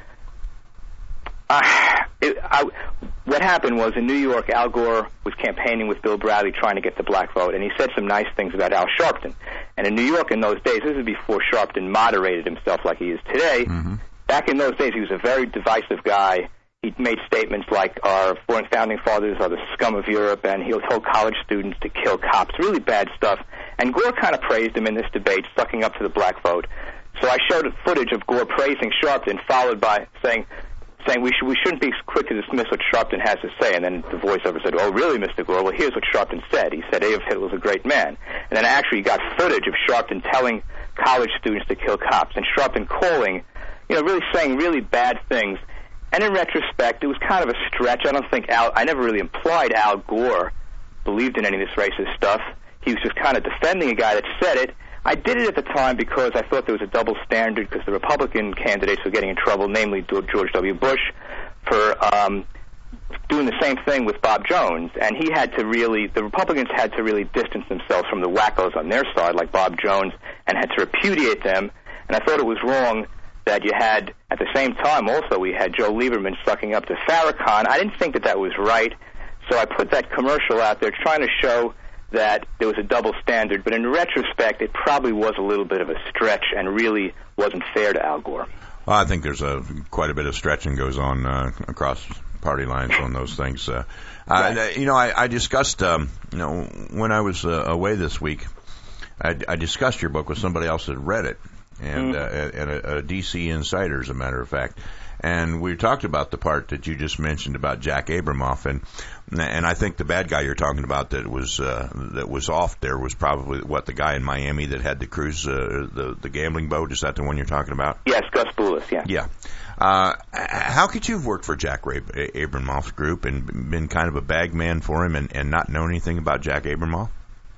Uh, it, I, what happened was, in New York, Al Gore was campaigning with Bill Bradley trying to get the black vote, and he said some nice things about Al Sharpton. And in New York in those days, this is before Sharpton moderated himself like he is today, mm-hmm. back in those days he was a very divisive guy. He made statements like, our founding fathers are the scum of Europe, and he told college students to kill cops, really bad stuff. And Gore kind of praised him in this debate, sucking up to the black vote. So I showed footage of Gore praising Sharpton, followed by saying... saying we, should, we shouldn't be quick to dismiss what Sharpton has to say. And then the voiceover said, oh, really, Mister Gore? Well, here's what Sharpton said. He said Adolf Hitler was a great man. And then actually got footage of Sharpton telling college students to kill cops, and Sharpton calling, you know, really saying really bad things. And in retrospect, it was kind of a stretch. I don't think Al, I never really implied Al Gore believed in any of this racist stuff. He was just kind of defending a guy that said it. I did it at the time because I thought there was a double standard, because the Republican candidates were getting in trouble, namely George W. Bush, for um, doing the same thing with Bob Jones. And he had to really, the Republicans had to really distance themselves from the wackos on their side, like Bob Jones, and had to repudiate them. And I thought it was wrong that you had, at the same time also, we had Joe Lieberman sucking up to Farrakhan. I didn't think that that was right, so I put that commercial out there trying to show that there was a double standard, but in retrospect, it probably was a little bit of a stretch and really wasn't fair to Al Gore. Well, I think there's a quite a bit of stretching goes on uh, across party lines on those things. Uh, right. uh, you know, I, I discussed, um, you know, when I was uh, away this week, I, I discussed your book with somebody else that read it, and, mm-hmm. uh, and a, a D C insider, as a matter of fact. And we talked about the part that you just mentioned about Jack Abramoff, and and I think the bad guy you're talking about that was uh, that was off there was probably what the guy in Miami that had the cruise uh, the the gambling boat. Is that the one you're talking about? Yes, Gus Boulis. Yeah. Yeah. Uh, how could you have worked for Jack Abramoff's group and been kind of a bag man for him and, and not know anything about Jack Abramoff?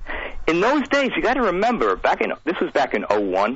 In those days, you got to remember, back in this was back in oh one.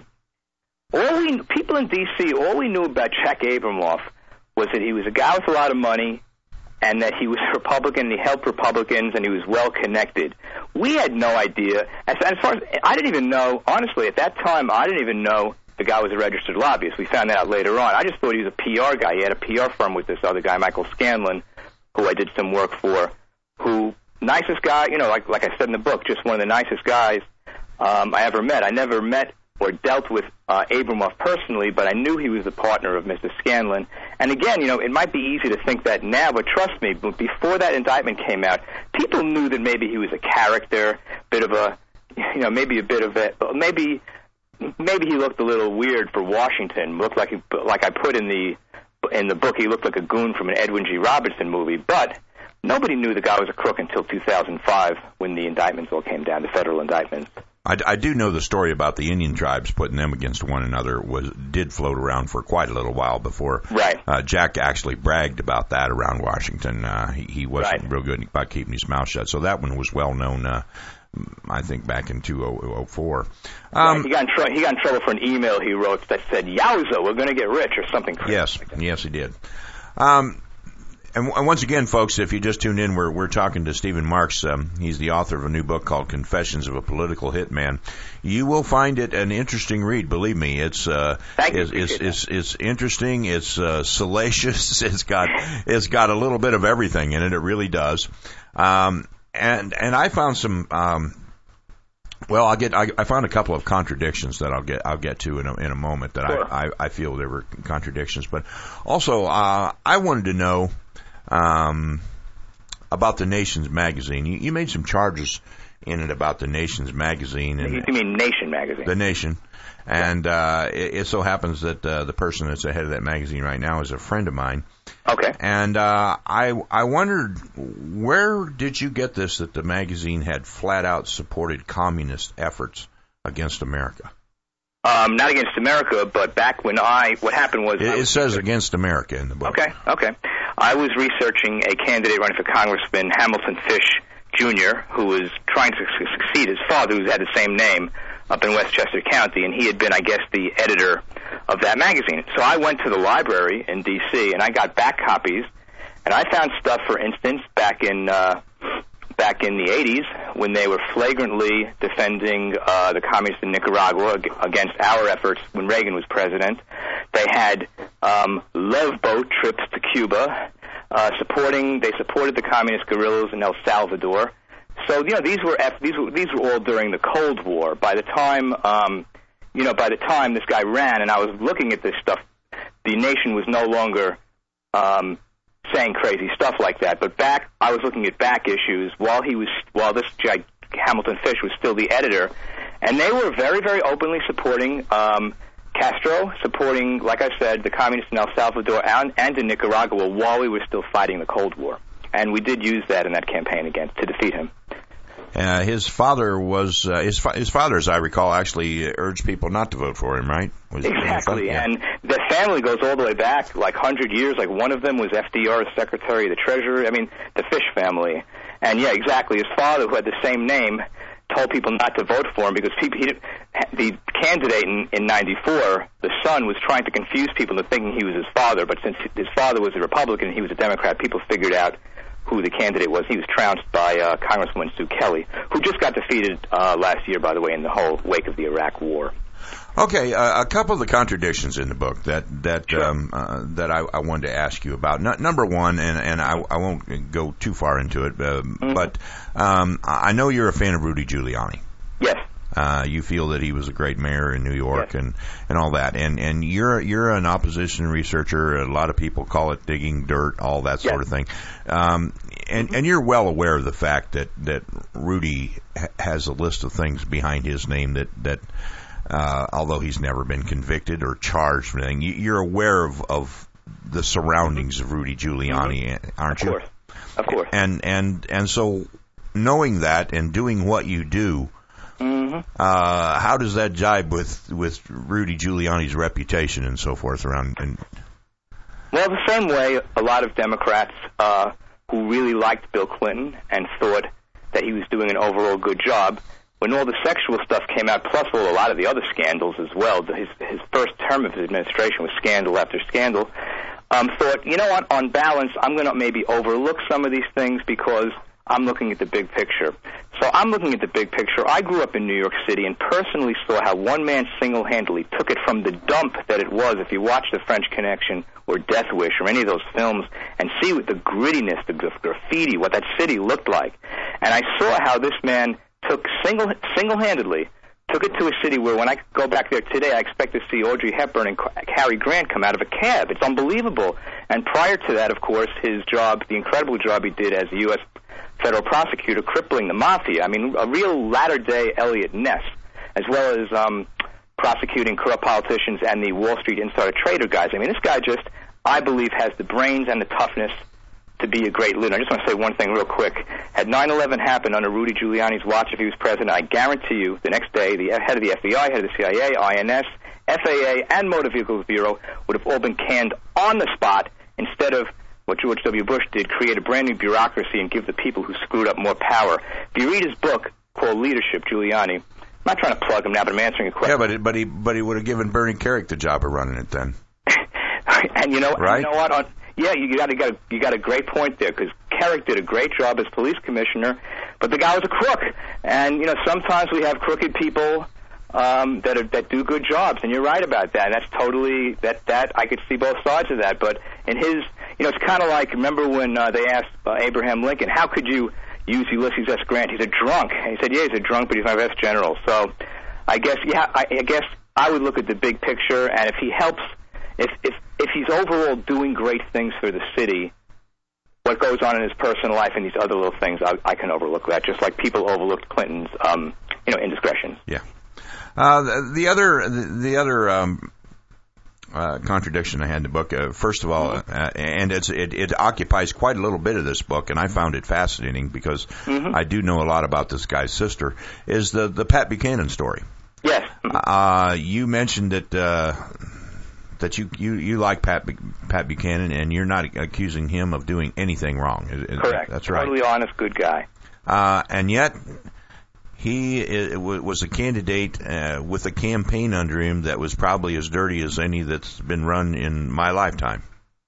All we people in D C, all we knew about Jack Abramoff was that he was a guy with a lot of money, and that he was a Republican, and he helped Republicans, and he was well connected. We had no idea. As, as far as I didn't even know, honestly, at that time, I didn't even know the guy was a registered lobbyist. We found that out later on. I just thought he was a P R guy. He had a P R firm with this other guy, Michael Scanlon, who I did some work for. Who nicest guy, you know, like like I said in the book, just one of the nicest guys um, I ever met. I never met or dealt with uh, Abramoff personally, but I knew he was the partner of Mister Scanlon. And again, you know, it might be easy to think that now, but trust me, before that indictment came out, people knew that maybe he was a character, bit of a, you know, maybe a bit of a, maybe, maybe he looked a little weird for Washington. Looked like he, like I put in the in the book, he looked like a goon from an Edwin G. Robinson movie. But nobody knew the guy was a crook until two thousand five, when the indictments all came down, the federal indictments. I, I do know the story about the Indian tribes putting them against one another was did float around for quite a little while before right. uh, Jack actually bragged about that around Washington. Uh, he, he wasn't right. real good about keeping his mouth shut. So that one was well known, uh, I think, back in two thousand four. Um, right. He got in tr- he got in trouble for an email he wrote that said, "Yowza, we're going to get rich," or something crazy. Yes, like that. yes, he did. Um, And, and once again, folks, if you just tuned in, we're we're talking to Stephen Marks. Um, he's the author of a new book called Confessions of a Political Hitman. You will find it an interesting read. Believe me, it's uh, it's, it's, it's it's interesting. It's uh, salacious. It's got it's got a little bit of everything in it. It really does. Um, and and I found some. Um, well, I'll get. I, I found a couple of contradictions that I'll get. I'll get to in a, in a moment. That sure. I, I I feel there were contradictions, but also uh, I wanted to know. Um, about the Nation's magazine. You, you made some charges in it about the Nation's magazine. And you mean Nation magazine? The Nation. And uh, it, it so happens that uh, the person that's the head of that magazine right now is a friend of mine. Okay. And uh, I I wondered, where did you get this, that the magazine had flat-out supported communist efforts against America? Um, not against America, but back when I, what happened was... It, it was says against America in the book. Okay, okay. I was researching a candidate running for Congressman, Hamilton Fish, Junior, who was trying to succeed his father, who had the same name, up in Westchester County, and he had been, I guess, the editor of that magazine. So I went to the library in D C and I got back copies, and I found stuff, for instance, back in uh, back in the eighties when they were flagrantly defending uh, the communists in Nicaragua against our efforts when Reagan was president. They had um, love boat trips to Cuba, uh, supporting. They supported the communist guerrillas in El Salvador. So, you know, these were these were these were all during the Cold War. By the time, um, you know, by the time this guy ran, and I was looking at this stuff, the Nation was no longer um, saying crazy stuff like that. But back, I was looking at back issues while he was while this guy Hamilton Fish was still the editor, and they were very, very openly supporting um, Castro, supporting, like I said, the communists in El Salvador and, and in Nicaragua while we were still fighting the Cold War. And we did use that in that campaign against to defeat him. Uh, his father was uh, his fa- his father, as I recall, actually urged people not to vote for him, right? Was exactly, yeah. And the family goes all the way back, like one hundred years. Like one of them was F D R's Secretary of the Treasury. I mean, the Fish family. And yeah, exactly. His father, who had the same name, told people not to vote for him because people, he, the candidate in, in ninety-four, the son, was trying to confuse people into thinking he was his father. But since his father was a Republican and he was a Democrat, people figured out who the candidate was. He was trounced by uh, Congresswoman Sue Kelly, who just got defeated uh, last year, by the way, in the whole wake of the Iraq War. Okay, uh, a couple of the contradictions in the book that that sure. um, uh, that I, I wanted to ask you about. No, number one, and, and I, I won't go too far into it, uh, mm-hmm. but um, I know you're a fan of Rudy Giuliani. Yes. Uh, you feel that he was a great mayor in New York yes. and, and all that. And, and you're you're an opposition researcher. A lot of people call it digging dirt, all that sort yes. of thing. Um, and, and you're well aware of the fact that, that Rudy ha- has a list of things behind his name that, that uh, although he's never been convicted or charged or anything, you're aware of, of the surroundings of Rudy Giuliani, mm-hmm. aren't of you? Of course. Of course. And, and, and so knowing that and doing what you do, Mm-hmm. Uh, how does that jibe with, with Rudy Giuliani's reputation and so forth around? And well, the same way a lot of Democrats uh, who really liked Bill Clinton and thought that he was doing an overall good job, when all the sexual stuff came out, plus all, a lot of the other scandals as well, his, his first term of his administration was scandal after scandal, um, thought, you know what, on balance, I'm going to maybe overlook some of these things because I'm looking at the big picture. So I'm looking at the big picture. I grew up in New York City and personally saw how one man single-handedly took it from the dump that it was. If you watch The French Connection or Death Wish or any of those films and see what the grittiness, the graffiti, what that city looked like. And I saw how this man took single, single-handedly, took it to a city where when I go back there today, I expect to see Audrey Hepburn and Cary Grant come out of a cab. It's unbelievable. And prior to that, of course, his job, the incredible job he did as a U S federal prosecutor, crippling the mafia. I mean, a real latter-day Elliot Ness, as well as um, prosecuting corrupt politicians and the Wall Street insider trader guys. I mean, this guy just, I believe, has the brains and the toughness to be a great leader. I just want to say one thing real quick. Had nine eleven happened under Rudy Giuliani's watch, if he was president, I guarantee you the next day the head of the F B I, head of the C I A, I N S, F A A, and Motor Vehicles Bureau would have all been canned on the spot instead of what George W. Bush did, create a brand new bureaucracy and give the people who screwed up more power. If you read his book called Leadership, Giuliani, I'm not trying to plug him now, but I'm answering a question. Yeah, but it, but he but he would have given Bernie Kerik the job of running it then. and you know, right? you know what? On, yeah, you got, got, you got a great point there, because Kerik did a great job as police commissioner, but the guy was a crook. And, you know, sometimes we have crooked people um, that are, that do good jobs, and you're right about that. And that's totally, that, that I could see both sides of that. But in his, you know, it's kind of like, remember when uh, they asked uh, Abraham Lincoln, how could you use Ulysses S. Grant? He's a drunk. And he said, yeah, he's a drunk, but he's my best general. So I guess, yeah, I, I guess I would look at the big picture, and if he helps, if, if, if he's overall doing great things for the city, what goes on in his personal life and these other little things, I, I can overlook that, just like people overlooked Clinton's, um, you know, indiscretions. Yeah. Uh, the, the other, the, the other um, uh, contradiction I had in the book, uh, first of all, mm-hmm. uh, and it's, it, it occupies quite a little bit of this book, and I found it fascinating because mm-hmm. I do know a lot about this guy's sister, is the, the Pat Buchanan story. Yes. Uh, you mentioned that uh, that you, you, you like Pat Pat Buchanan, and you're not accusing him of doing anything wrong. Correct. That's right. Totally honest, good guy. Uh, and yet, he it, was a candidate uh, with a campaign under him that was probably as dirty as any that's been run in my lifetime.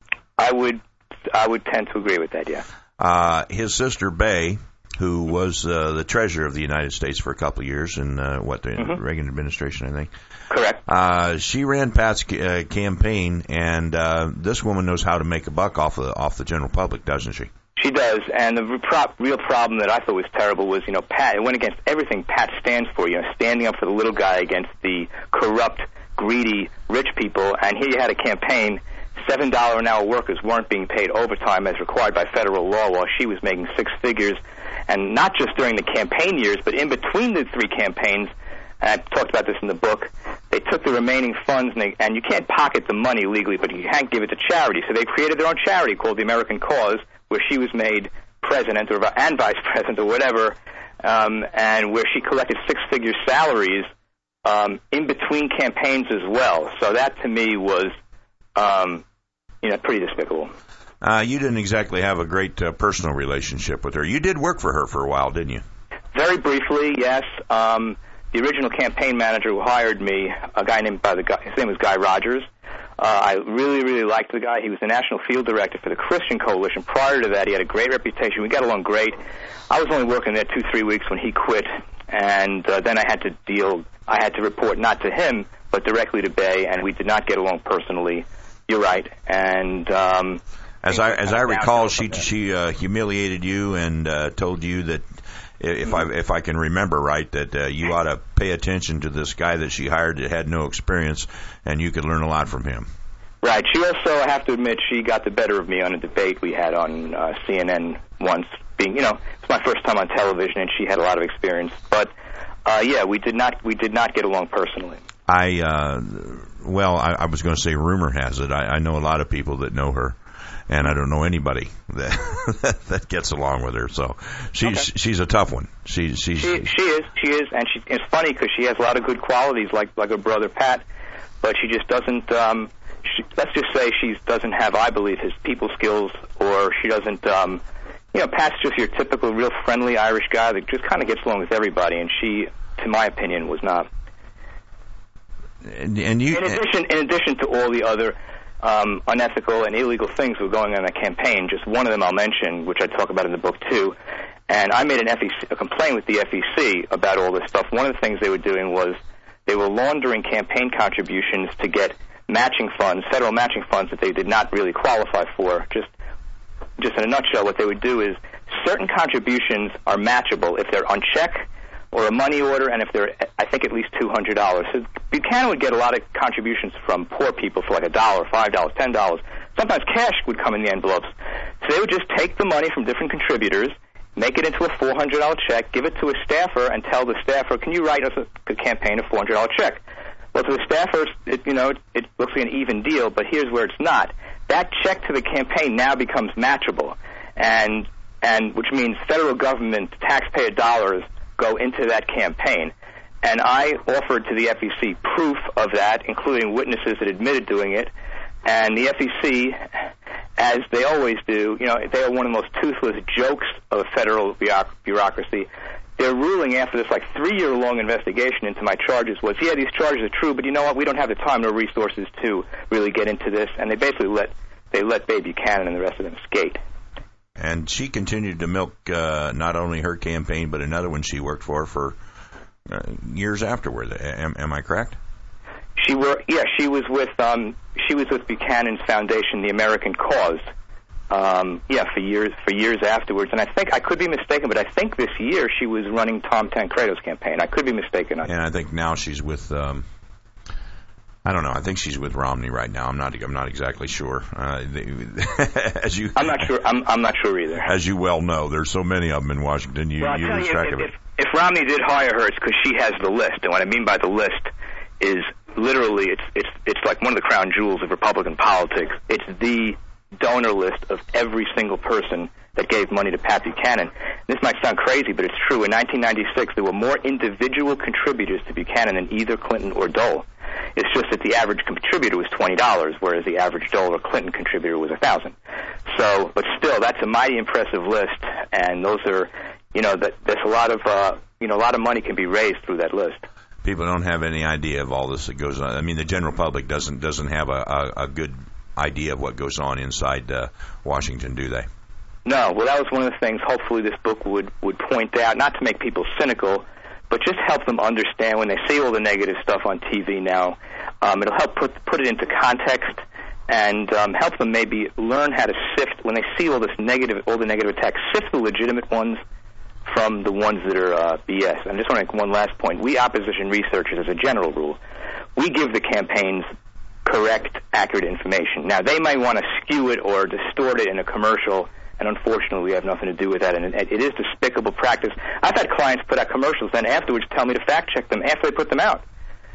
I would I would tend to agree with that. Yeah. Uh, his sister Bay, who was uh, the treasurer of the United States for a couple of years in uh, what the mm-hmm. Reagan administration, I think. Correct. Uh, she ran Pat's uh, campaign, and uh, this woman knows how to make a buck off the off the general public, doesn't she? She does, and the pro- real problem that I thought was terrible was, you know, Pat, it went against everything Pat stands for, you know, standing up for the little guy against the corrupt, greedy, rich people, and here you had a campaign, seven dollars an hour workers weren't being paid overtime as required by federal law while she was making six figures, and not just during the campaign years, but in between the three campaigns, and I talked about this in the book, they took the remaining funds, and, they, and you can't pocket the money legally, but you can't give it to charity, so they created their own charity called the American Cause, where she was made president or and vice president or whatever, um, and where she collected six-figure salaries um, in between campaigns as well. So that, to me, was, um, you know, pretty despicable. Uh, you didn't exactly have a great uh, personal relationship with her. You did work for her for a while, didn't you? Very briefly, yes. Um, the original campaign manager who hired me, a guy named by the guy, his name was Guy Rogers. Uh, I really, really liked the guy. He was the national field director for the Christian Coalition. Prior to that, he had a great reputation. We got along great. I was only working there two, three weeks when he quit, and uh, then I had to deal. I had to report not to him, but directly to Bay, and we did not get along personally. You're right, and um, as I as I recall, she she uh, humiliated you and uh, told you that. If I if I can remember right, that uh, you ought to pay attention to this guy that she hired that had no experience, and you could learn a lot from him. Right. She also, I have to admit, she got the better of me on a debate we had on uh, C N N once. Being, you know, it's my first time on television, and she had a lot of experience. But uh, yeah, we did not we did not get along personally. I uh, well, I, I was going to say, rumor has it, I, I know a lot of people that know her. And I don't know anybody that that gets along with her. So she's okay. she's a tough one. She she's, she she is she is, and she, it's funny because she has a lot of good qualities, like like her brother Pat, but she just doesn't. Um, she, let's just say she doesn't have, I believe, his people skills, or she doesn't. Um, you know, Pat's just your typical, real friendly Irish guy that just kind of gets along with everybody, and she, to my opinion, was not. And, and you, in addition, in addition to all the other. Um, unethical and illegal things were going on in the campaign. Just one of them I'll mention, which I talk about in the book too. And I made an F E C, a complaint with the F E C about all this stuff. One of the things they were doing was they were laundering campaign contributions to get matching funds, federal matching funds that they did not really qualify for. Just, just in a nutshell, what they would do is certain contributions are matchable if they're on check or a money order, and if they're, I think, at least two hundred dollars. So Buchanan would get a lot of contributions from poor people for like a dollar, five dollars, ten dollars. Sometimes cash would come in the envelopes. So they would just take the money from different contributors, make it into a four hundred dollars check, give it to a staffer, and tell the staffer, can you write us a, a campaign, a four hundred dollars check? Well, to the staffers, it, you know, it, it looks like an even deal, but here's where it's not. That check to the campaign now becomes matchable, and and which means federal government taxpayer dollars go into that campaign. And I offered to the F E C proof of that, including witnesses that admitted doing it. And the F E C, as they always do, you know, they are one of the most toothless jokes of federal bureaucracy. Their ruling after this, like, three-year-long investigation into my charges was, yeah, these charges are true, but you know what? We don't have the time or resources to really get into this. And they basically let they let Bay Buchanan and the rest of them skate. And she continued to milk uh, not only her campaign, but another one she worked for for uh, years afterward. Am, am I correct? She were, yeah, she was with um, she was with Buchanan's foundation, the American Cause. Um, yeah, for years for years afterwards. And I think I could be mistaken, but I think this year she was running Tom Tancredo's campaign. I could be mistaken. And I think now she's with. Um, I don't know. I think she's with Romney right now. I'm not. I'm not exactly sure. Uh, they, as you, I'm not sure. I'm. I'm not sure either. As you well know, there's so many of them in Washington. You, well, you lose you, track if, of it. If, if Romney did hire her, it's because she has the list. And what I mean by the list is literally, it's it's it's like one of the crown jewels of Republican politics. It's the donor list of every single person that gave money to Pat Buchanan. This might sound crazy, but it's true. In nineteen ninety-six, there were more individual contributors to Buchanan than either Clinton or Dole. It's just that the average contributor was twenty dollars, whereas the average Dole or Clinton contributor was one thousand dollars. So, but still, that's a mighty impressive list, and those are, you know, that there's a lot of, uh, you know, a lot of money can be raised through that list. People don't have any idea of all this that goes on. I mean, the general public doesn't doesn't have a, a, a good idea of what goes on inside uh, Washington, do they? No. Well, that was one of the things hopefully this book would, would point out, not to make people cynical, but just help them understand when they see all the negative stuff on T V now. Um, it'll help put put it into context and um, help them maybe learn how to sift, when they see all this negative, all the negative attacks, sift the legitimate ones from the ones that are uh, B S. And I just want to make one last point. We opposition researchers, as a general rule, we give the campaigns correct, accurate information. Now, they might want to skew it or distort it in a commercial, and unfortunately, we have nothing to do with that, and it, it is despicable practice. I've had clients put out commercials, then afterwards tell me to fact-check them after they put them out.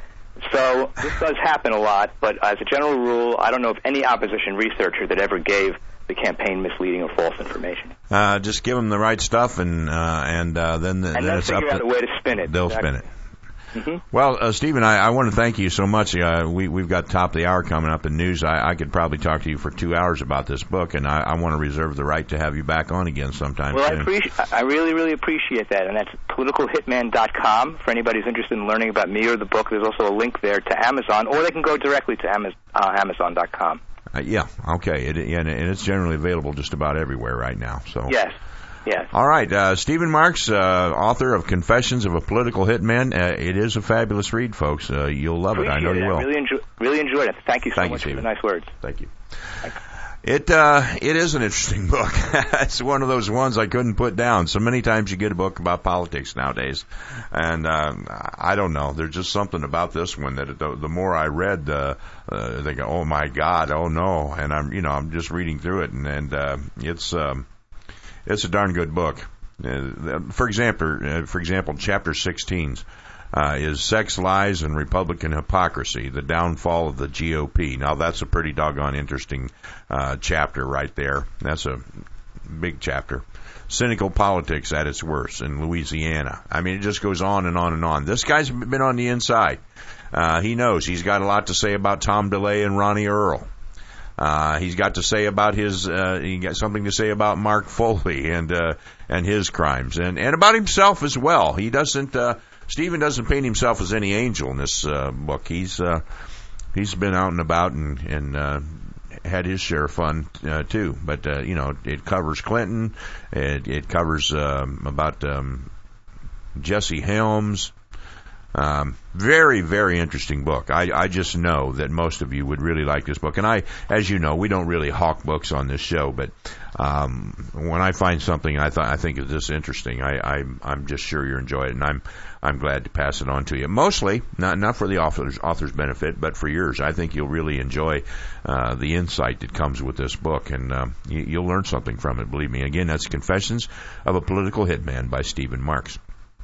So this does happen a lot, but as a general rule, I don't know of any opposition researcher that ever gave the campaign misleading or false information. Uh, just give them the right stuff, and uh, and uh, then, the, and then it's up figure out to, a way to spin it. They'll exactly. spin it. Mm-hmm. Well, uh, Stephen, I, I want to thank you so much. Uh, we, we've got top of the hour coming up in news. I, I could probably talk to you for two hours about this book, and I, I want to reserve the right to have you back on again sometime well, soon. I, appreciate, I really, really appreciate that, and that's political hitman dot com for anybody who's interested in learning about me or the book. There's also a link there to Amazon, or they can go directly to Amazon, uh, Amazon dot com. Uh, yeah, okay, it, and, and it's generally available just about everywhere right now. So yes. Yes. All right, uh, Stephen Marks, uh, author of Confessions of a Political Hitman. Uh, it is a fabulous read, folks. Uh, you'll love Appreciate it. I know it. you will. I really, enjoy, really enjoyed it. Thank you so Thank much you, for the Stephen. nice words. Thank you. Thanks. It uh, it is an interesting book. It's one of those ones I couldn't put down. So many times you get a book about politics nowadays, and uh, I don't know. There's just something about this one that the, the more I read, uh, uh, they go, "Oh my God, oh no!" And I'm, you know, I'm just reading through it, and and uh, it's um, it's a darn good book. Uh, for example, uh, for example, chapter sixteen uh, is Sex, Lies, and Republican Hypocrisy, the Downfall of the G O P. Now, that's a pretty doggone interesting uh, chapter right there. That's a big chapter. Cynical Politics at its worst in Louisiana. I mean, it just goes on and on and on. This guy's been on the inside. Uh, he knows. He's got a lot to say about Tom DeLay and Ronnie Earl. Uh, he's got to say about his, uh, he got something to say about Mark Foley and, uh, and his crimes and, and about himself as well. He doesn't, uh, Stephen doesn't paint himself as any angel in this, uh, book. He's, uh, he's been out and about and, and, uh, had his share of fun, uh, too. But, uh, you know, it covers Clinton. It, it covers, um, about, um, Jesse Helms. Um, very, very interesting book. I, I just know that most of you would really like this book. And I, as you know, we don't really hawk books on this show, but, um, when I find something I thought, I think is this interesting, I, I, I'm just sure you enjoy it, and I'm, I'm glad to pass it on to you. Mostly, not, not for the author's, author's benefit, but for yours. I think you'll really enjoy, uh, the insight that comes with this book, and, um, you, you'll learn something from it, believe me. Again, that's Confessions of a Political Hitman by Stephen Marks.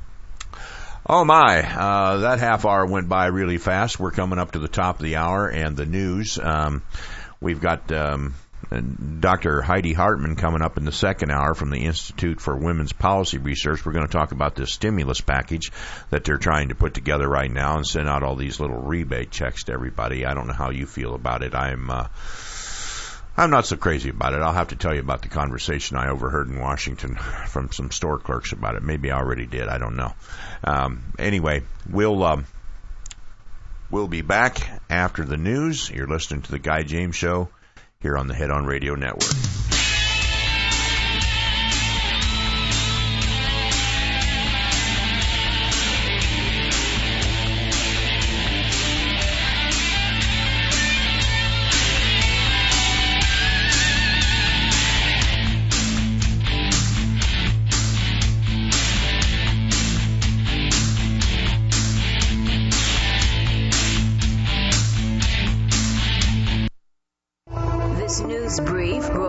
Oh my, uh, that half hour went by really fast. We're coming up to the top of the hour and the news. Um, we've got, um, Doctor Heidi Hartman coming up in the second hour from the Institute for Women's Policy Research. We're going to talk about this stimulus package that they're trying to put together right now and send out all these little rebate checks to everybody. I don't know how you feel about it. I'm, uh, I'm not so crazy about it. I'll have to tell you about the conversation I overheard in Washington from some store clerks about it. Maybe I already did. I don't know. Um, anyway, we'll um, we'll be back after the news. You're listening to the Guy James Show here on the Head On Radio Network.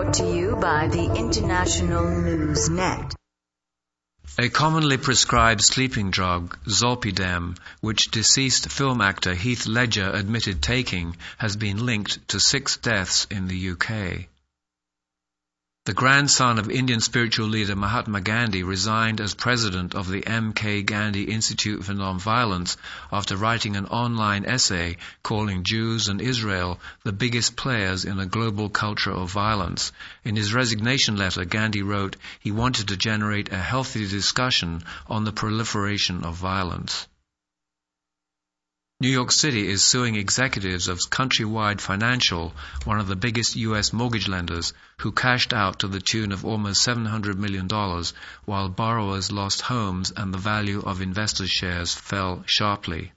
brought to you by the International News Net. A commonly prescribed sleeping drug, Zolpidem, which deceased film actor Heath Ledger admitted taking, has been linked to six deaths in the U K. The grandson of Indian spiritual leader Mahatma Gandhi resigned as president of the M K Gandhi Institute for Nonviolence after writing an online essay calling Jews and Israel the biggest players in a global culture of violence. In his resignation letter, Gandhi wrote he wanted to generate a healthy discussion on the proliferation of violence. New York City is suing executives of Countrywide Financial, one of the biggest U S mortgage lenders, who cashed out to the tune of almost seven hundred million dollars, while borrowers lost homes and the value of investors' shares fell sharply.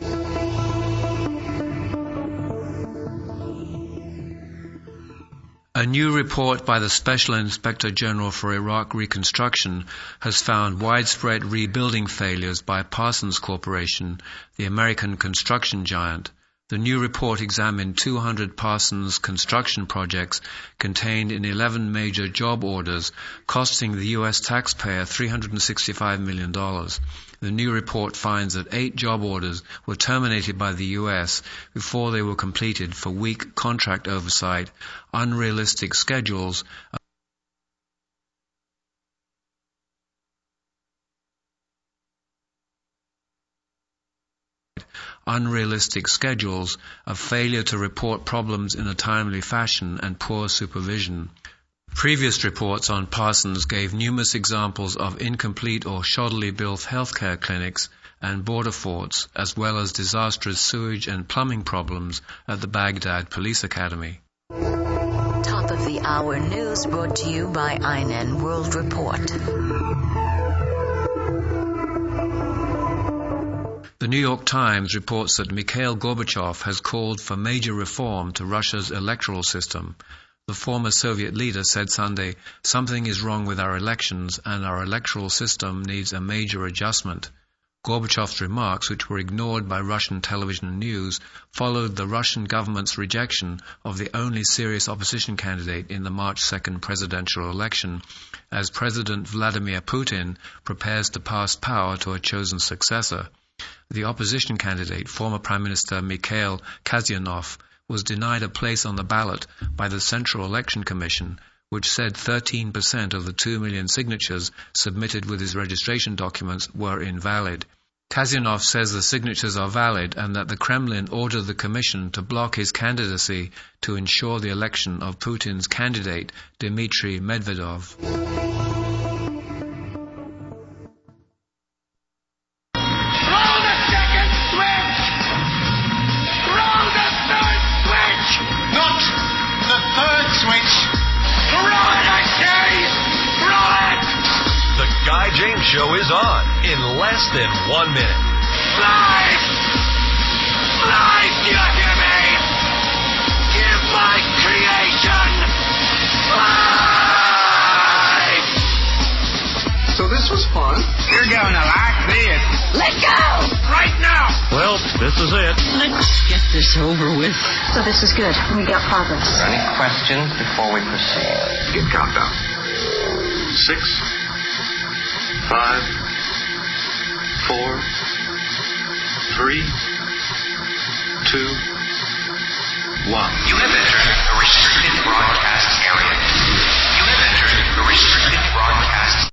A new report by the Special Inspector General for Iraq Reconstruction has found widespread rebuilding failures by Parsons Corporation, the American construction giant. The new report examined two hundred Parsons construction projects contained in eleven major job orders, costing the U S taxpayer three hundred sixty-five million dollars. The new report finds that eight job orders were terminated by the U S before they were completed for weak contract oversight, unrealistic schedules, unrealistic schedules, a failure to report problems in a timely fashion, and poor supervision. Previous reports on Parsons gave numerous examples of incomplete or shoddily built healthcare clinics and border forts, as well as disastrous sewage and plumbing problems at the Baghdad Police Academy. Top of the hour news brought to you by I N N World Report. The New York Times reports that Mikhail Gorbachev has called for major reform to Russia's electoral system. The former Soviet leader said Sunday, "Something is wrong with our elections and our electoral system needs a major adjustment." Gorbachev's remarks, which were ignored by Russian television news, followed the Russian government's rejection of the only serious opposition candidate in the March second presidential election, as President Vladimir Putin prepares to pass power to a chosen successor. The opposition candidate, former Prime Minister Mikhail Kazyanov, was denied a place on the ballot by the Central Election Commission, which said thirteen percent of the two million signatures submitted with his registration documents were invalid. Kazyanov says the signatures are valid and that the Kremlin ordered the commission to block his candidacy to ensure the election of Putin's candidate, Dmitry Medvedev. Guy James Show is on in less than one minute. Life! Life, do you hear me? Give my creation life! So this was fun. You're going to like this. Let go! Right now! Well, this is it. Let's get this over with. So this is good. We got progress. Are there any questions before we proceed? Get countdown. Six. Five, four, three, two, one. You have entered a restricted broadcast area. You have entered a restricted broadcast.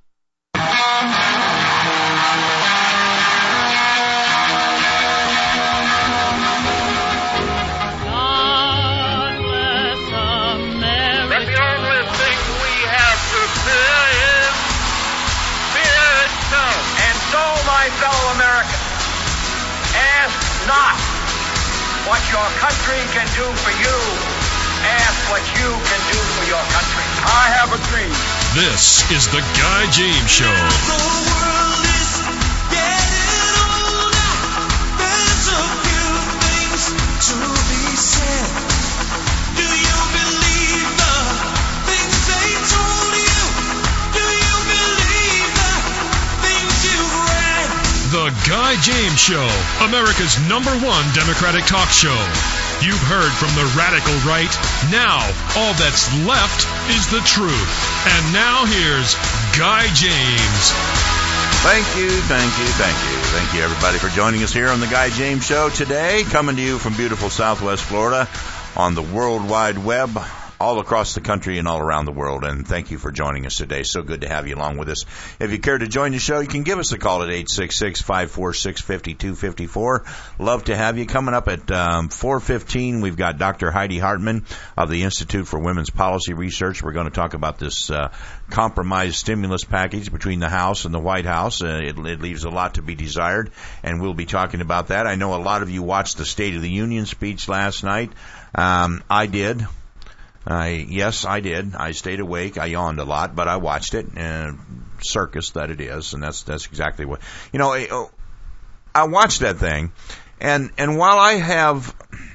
God bless America. But the only thing we have to fear is fear itself. And so, my fellow Americans, ask not what your country can do for you. Ask what you can do for your country. I have a dream. This is the Guy James Show. The world is getting older. There's a few things to be said. Do you believe the things they told you? Do you believe the things you've read? The Guy Guy James Show, America's number one Democratic talk show. You've heard from the radical right. Now, all that's left is the truth. And now here's Guy James. Thank you, thank you, thank you. Thank you, everybody, for joining us here on the Guy James Show today, coming to you from beautiful Southwest Florida on the World Wide Web, all across the country and all around the world. And thank you for joining us today. So good to have you along with us. If you care to join the show, you can give us a call at eight six six, five four six, five two five four. Love to have you. Coming up at um, four fifteen, we've got Doctor Heidi Hartman of the Institute for Women's Policy Research. We're going to talk about this uh, compromise stimulus package between the House and the White House. Uh, it, it leaves a lot to be desired, and we'll be talking about that. I know a lot of you watched the State of the Union speech last night. Um, I did. I, yes, I did. I stayed awake. I yawned a lot, but I watched it. And circus that it is, and that's that's exactly what you know. I, I watched that thing, and and while I have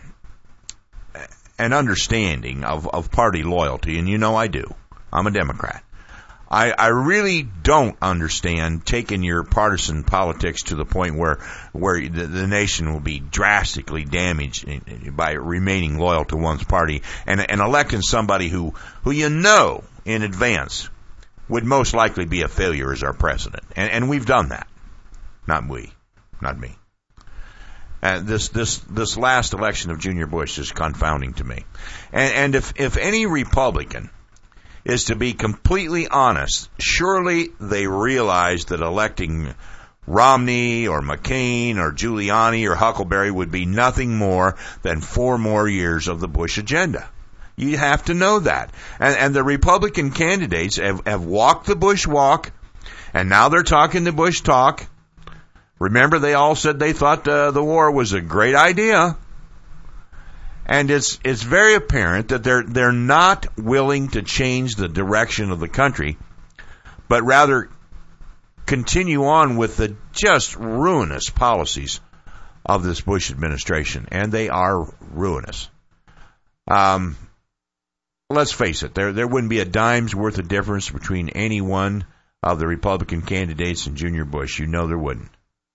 an understanding of of party loyalty, and you know I do, I'm a Democrat. I, I really don't understand taking your partisan politics to the point where where the, the nation will be drastically damaged by remaining loyal to one's party and, and electing somebody who, who you know in advance would most likely be a failure as our president. And, and we've done that. Not we. Not me. And this, this, this last election of Junior Bush is confounding to me. And, and if, if any Republican is to be completely honest, surely they realize that electing Romney or McCain or Giuliani or Huckleberry would be nothing more than four more years of the Bush agenda. You have to know that. And, and the Republican candidates have, have walked the Bush walk, and now they're talking the Bush talk. Remember, they all said they thought uh, the war was a great idea. And it's it's very apparent that they're they're not willing to change the direction of the country, but rather continue on with the just ruinous policies of this Bush administration, and they are ruinous. Um, let's face it, there there wouldn't be a dime's worth of difference between any one of the Republican candidates and Junior Bush. You know there wouldn't.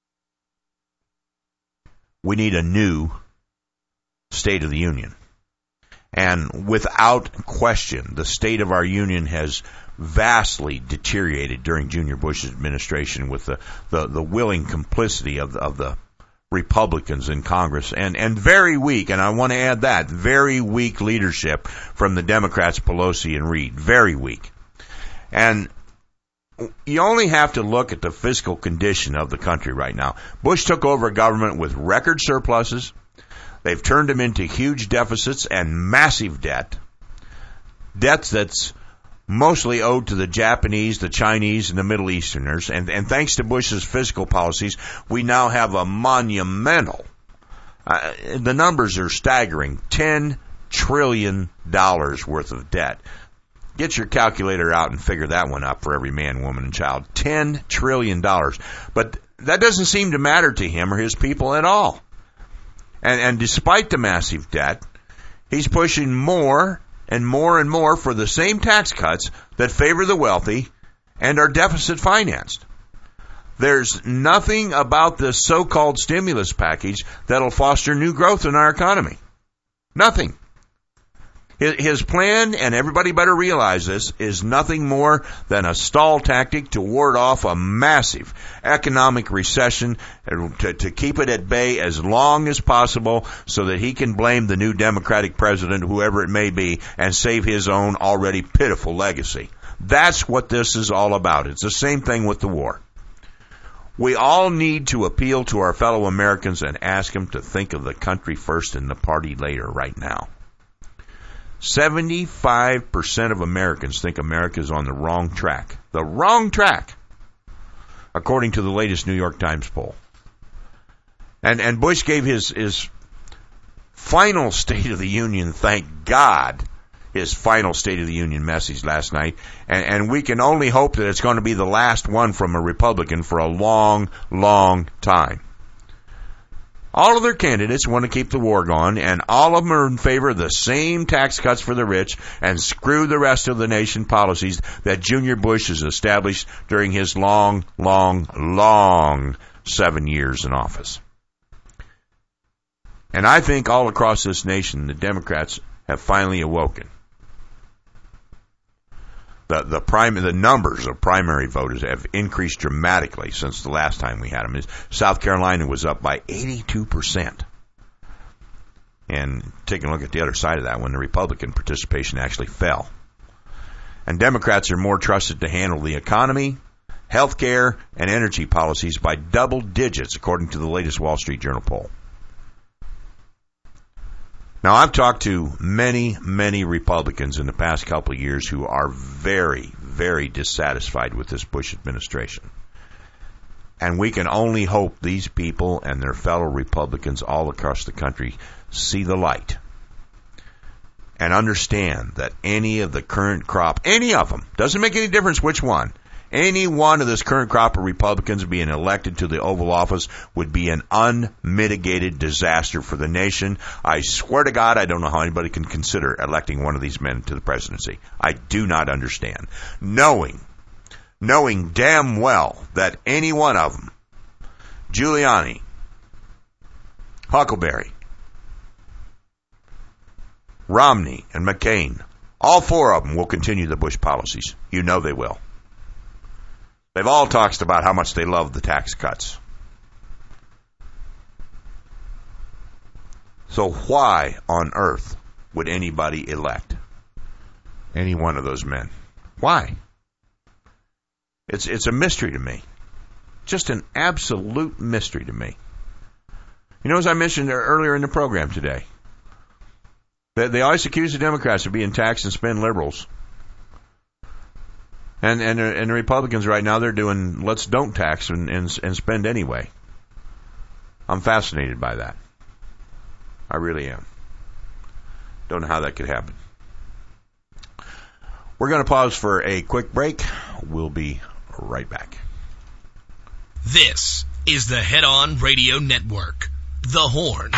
We need a new State of the Union. And without question, the state of our union has vastly deteriorated during Junior Bush's administration with the, the, the willing complicity of the, of the Republicans in Congress and, and very weak, and I want to add that, very weak leadership from the Democrats Pelosi and Reid. Very weak. And you only have to look at the fiscal condition of the country right now. Bush took over a government with record surpluses. They've turned them into huge deficits and massive debt. Debts that's mostly owed to the Japanese, the Chinese, and the Middle Easterners. And, and thanks to Bush's fiscal policies, we now have a monumental, uh, the numbers are staggering, ten trillion dollars worth of debt. Get your calculator out and figure that one up for every man, woman, and child. ten trillion dollars. But that doesn't seem to matter to him or his people at all. And, and despite the massive debt, he's pushing more and more and more for the same tax cuts that favor the wealthy and are deficit financed. There's nothing about this so-called stimulus package that'll foster new growth in our economy. Nothing. His plan, and everybody better realize this, is nothing more than a stall tactic to ward off a massive economic recession, to, to keep it at bay as long as possible so that he can blame the new Democratic president, whoever it may be, and save his own already pitiful legacy. That's what this is all about. It's the same thing with the war. We all need to appeal to our fellow Americans and ask them to think of the country first and the party later right now. seventy-five percent of Americans think America is on the wrong track. The wrong track, according to the latest New York Times poll. And and Bush gave his, his final State of the Union, thank God, his final State of the Union message last night. And, and we can only hope that it's going to be the last one from a Republican for a long, long time. All of their candidates want to keep the war going, and all of them are in favor of the same tax cuts for the rich and screw the rest of the nation policies that Junior Bush has established during his long, long, long seven years in office. And I think all across this nation, the Democrats have finally awoken. The the prime the numbers of primary voters have increased dramatically since the last time we had them. South Carolina was up by eighty-two percent. And taking a look at the other side of that one, the Republican participation actually fell. And Democrats are more trusted to handle the economy, health care, and energy policies by double digits, according to the latest Wall Street Journal poll. Now, I've talked to many, many Republicans in the past couple of years who are very, very dissatisfied with this Bush administration. And we can only hope these people and their fellow Republicans all across the country see the light and understand that any of the current crop, any of them, doesn't make any difference which one, any one of this current crop of Republicans being elected to the Oval Office would be an unmitigated disaster for the nation. I swear to God, I don't know how anybody can consider electing one of these men to the presidency. I do not understand. Knowing, knowing damn well that any one of them, Giuliani, Huckleberry, Romney, and McCain, all four of them will continue the Bush policies. You know they will. They've all talked about how much they love the tax cuts. So why on earth would anybody elect any one of those men? Why? It's it's a mystery to me. Just an absolute mystery to me. You know, as I mentioned earlier in the program today, they, they always accuse the Democrats of being tax and spend liberals. And, and and the Republicans right now, they're doing let's don't tax and, and and spend anyway. I'm fascinated by that. I really am. Don't know how that could happen. We're going to pause for a quick break. We'll be right back. This is the Head On Radio Network, The Horn.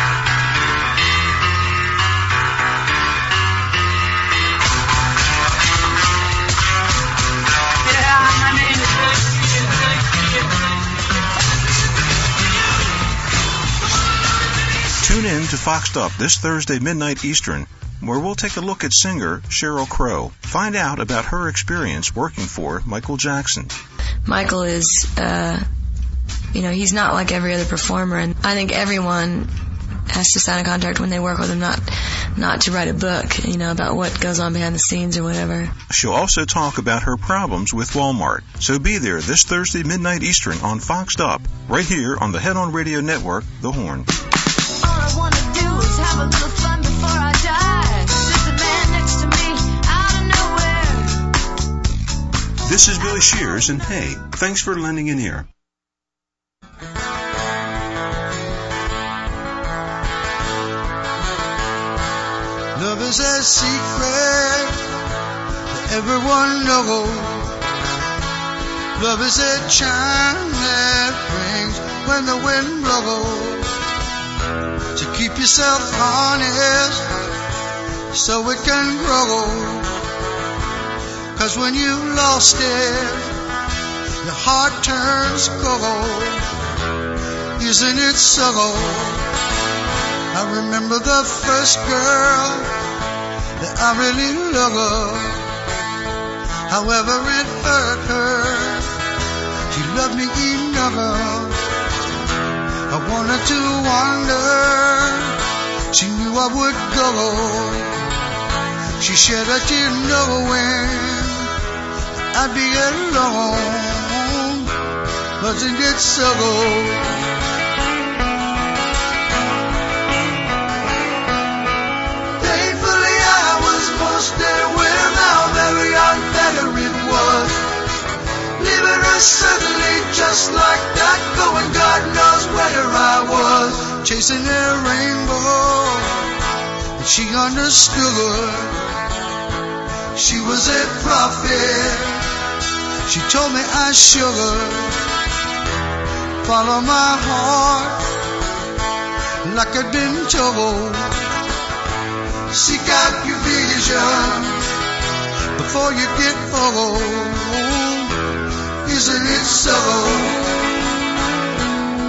Tune in to Foxed Up this Thursday midnight Eastern, where we'll take a look at singer Sheryl Crow. Find out about her experience working for Michael Jackson. Michael is, uh, you know, he's not like every other performer, and I think everyone has to sign a contract when they work with him, not not to write a book, you know, about what goes on behind the scenes or whatever. She'll also talk about her problems with Walmart. So be there this Thursday midnight Eastern on Foxed Up, right here on the Head On Radio Network, The Horn. All I wanna do is have a little fun before I die. There's a man next to me, out of nowhere. This is Billy Shears, and hey, thanks for lending an ear. Love is a secret that everyone knows. Love is a chime that rings when the wind blows. To keep yourself honest so it can grow. 'Cause when you lost it, your heart turns cold. Isn't it so? I remember the first girl that I really loved. However it hurt her, she loved me enough. I wanted to wander, she knew I would go. She shed a tear knowing I'd be alone. Wasn't it so? Painfully I was forced there with how very unfair it was. Leaving her suddenly just like that, going God knows where I was. Chasing a rainbow, and she understood. She was a prophet, she told me I should follow my heart like I'd been told. Seek out your vision before you get old. Isn't it so?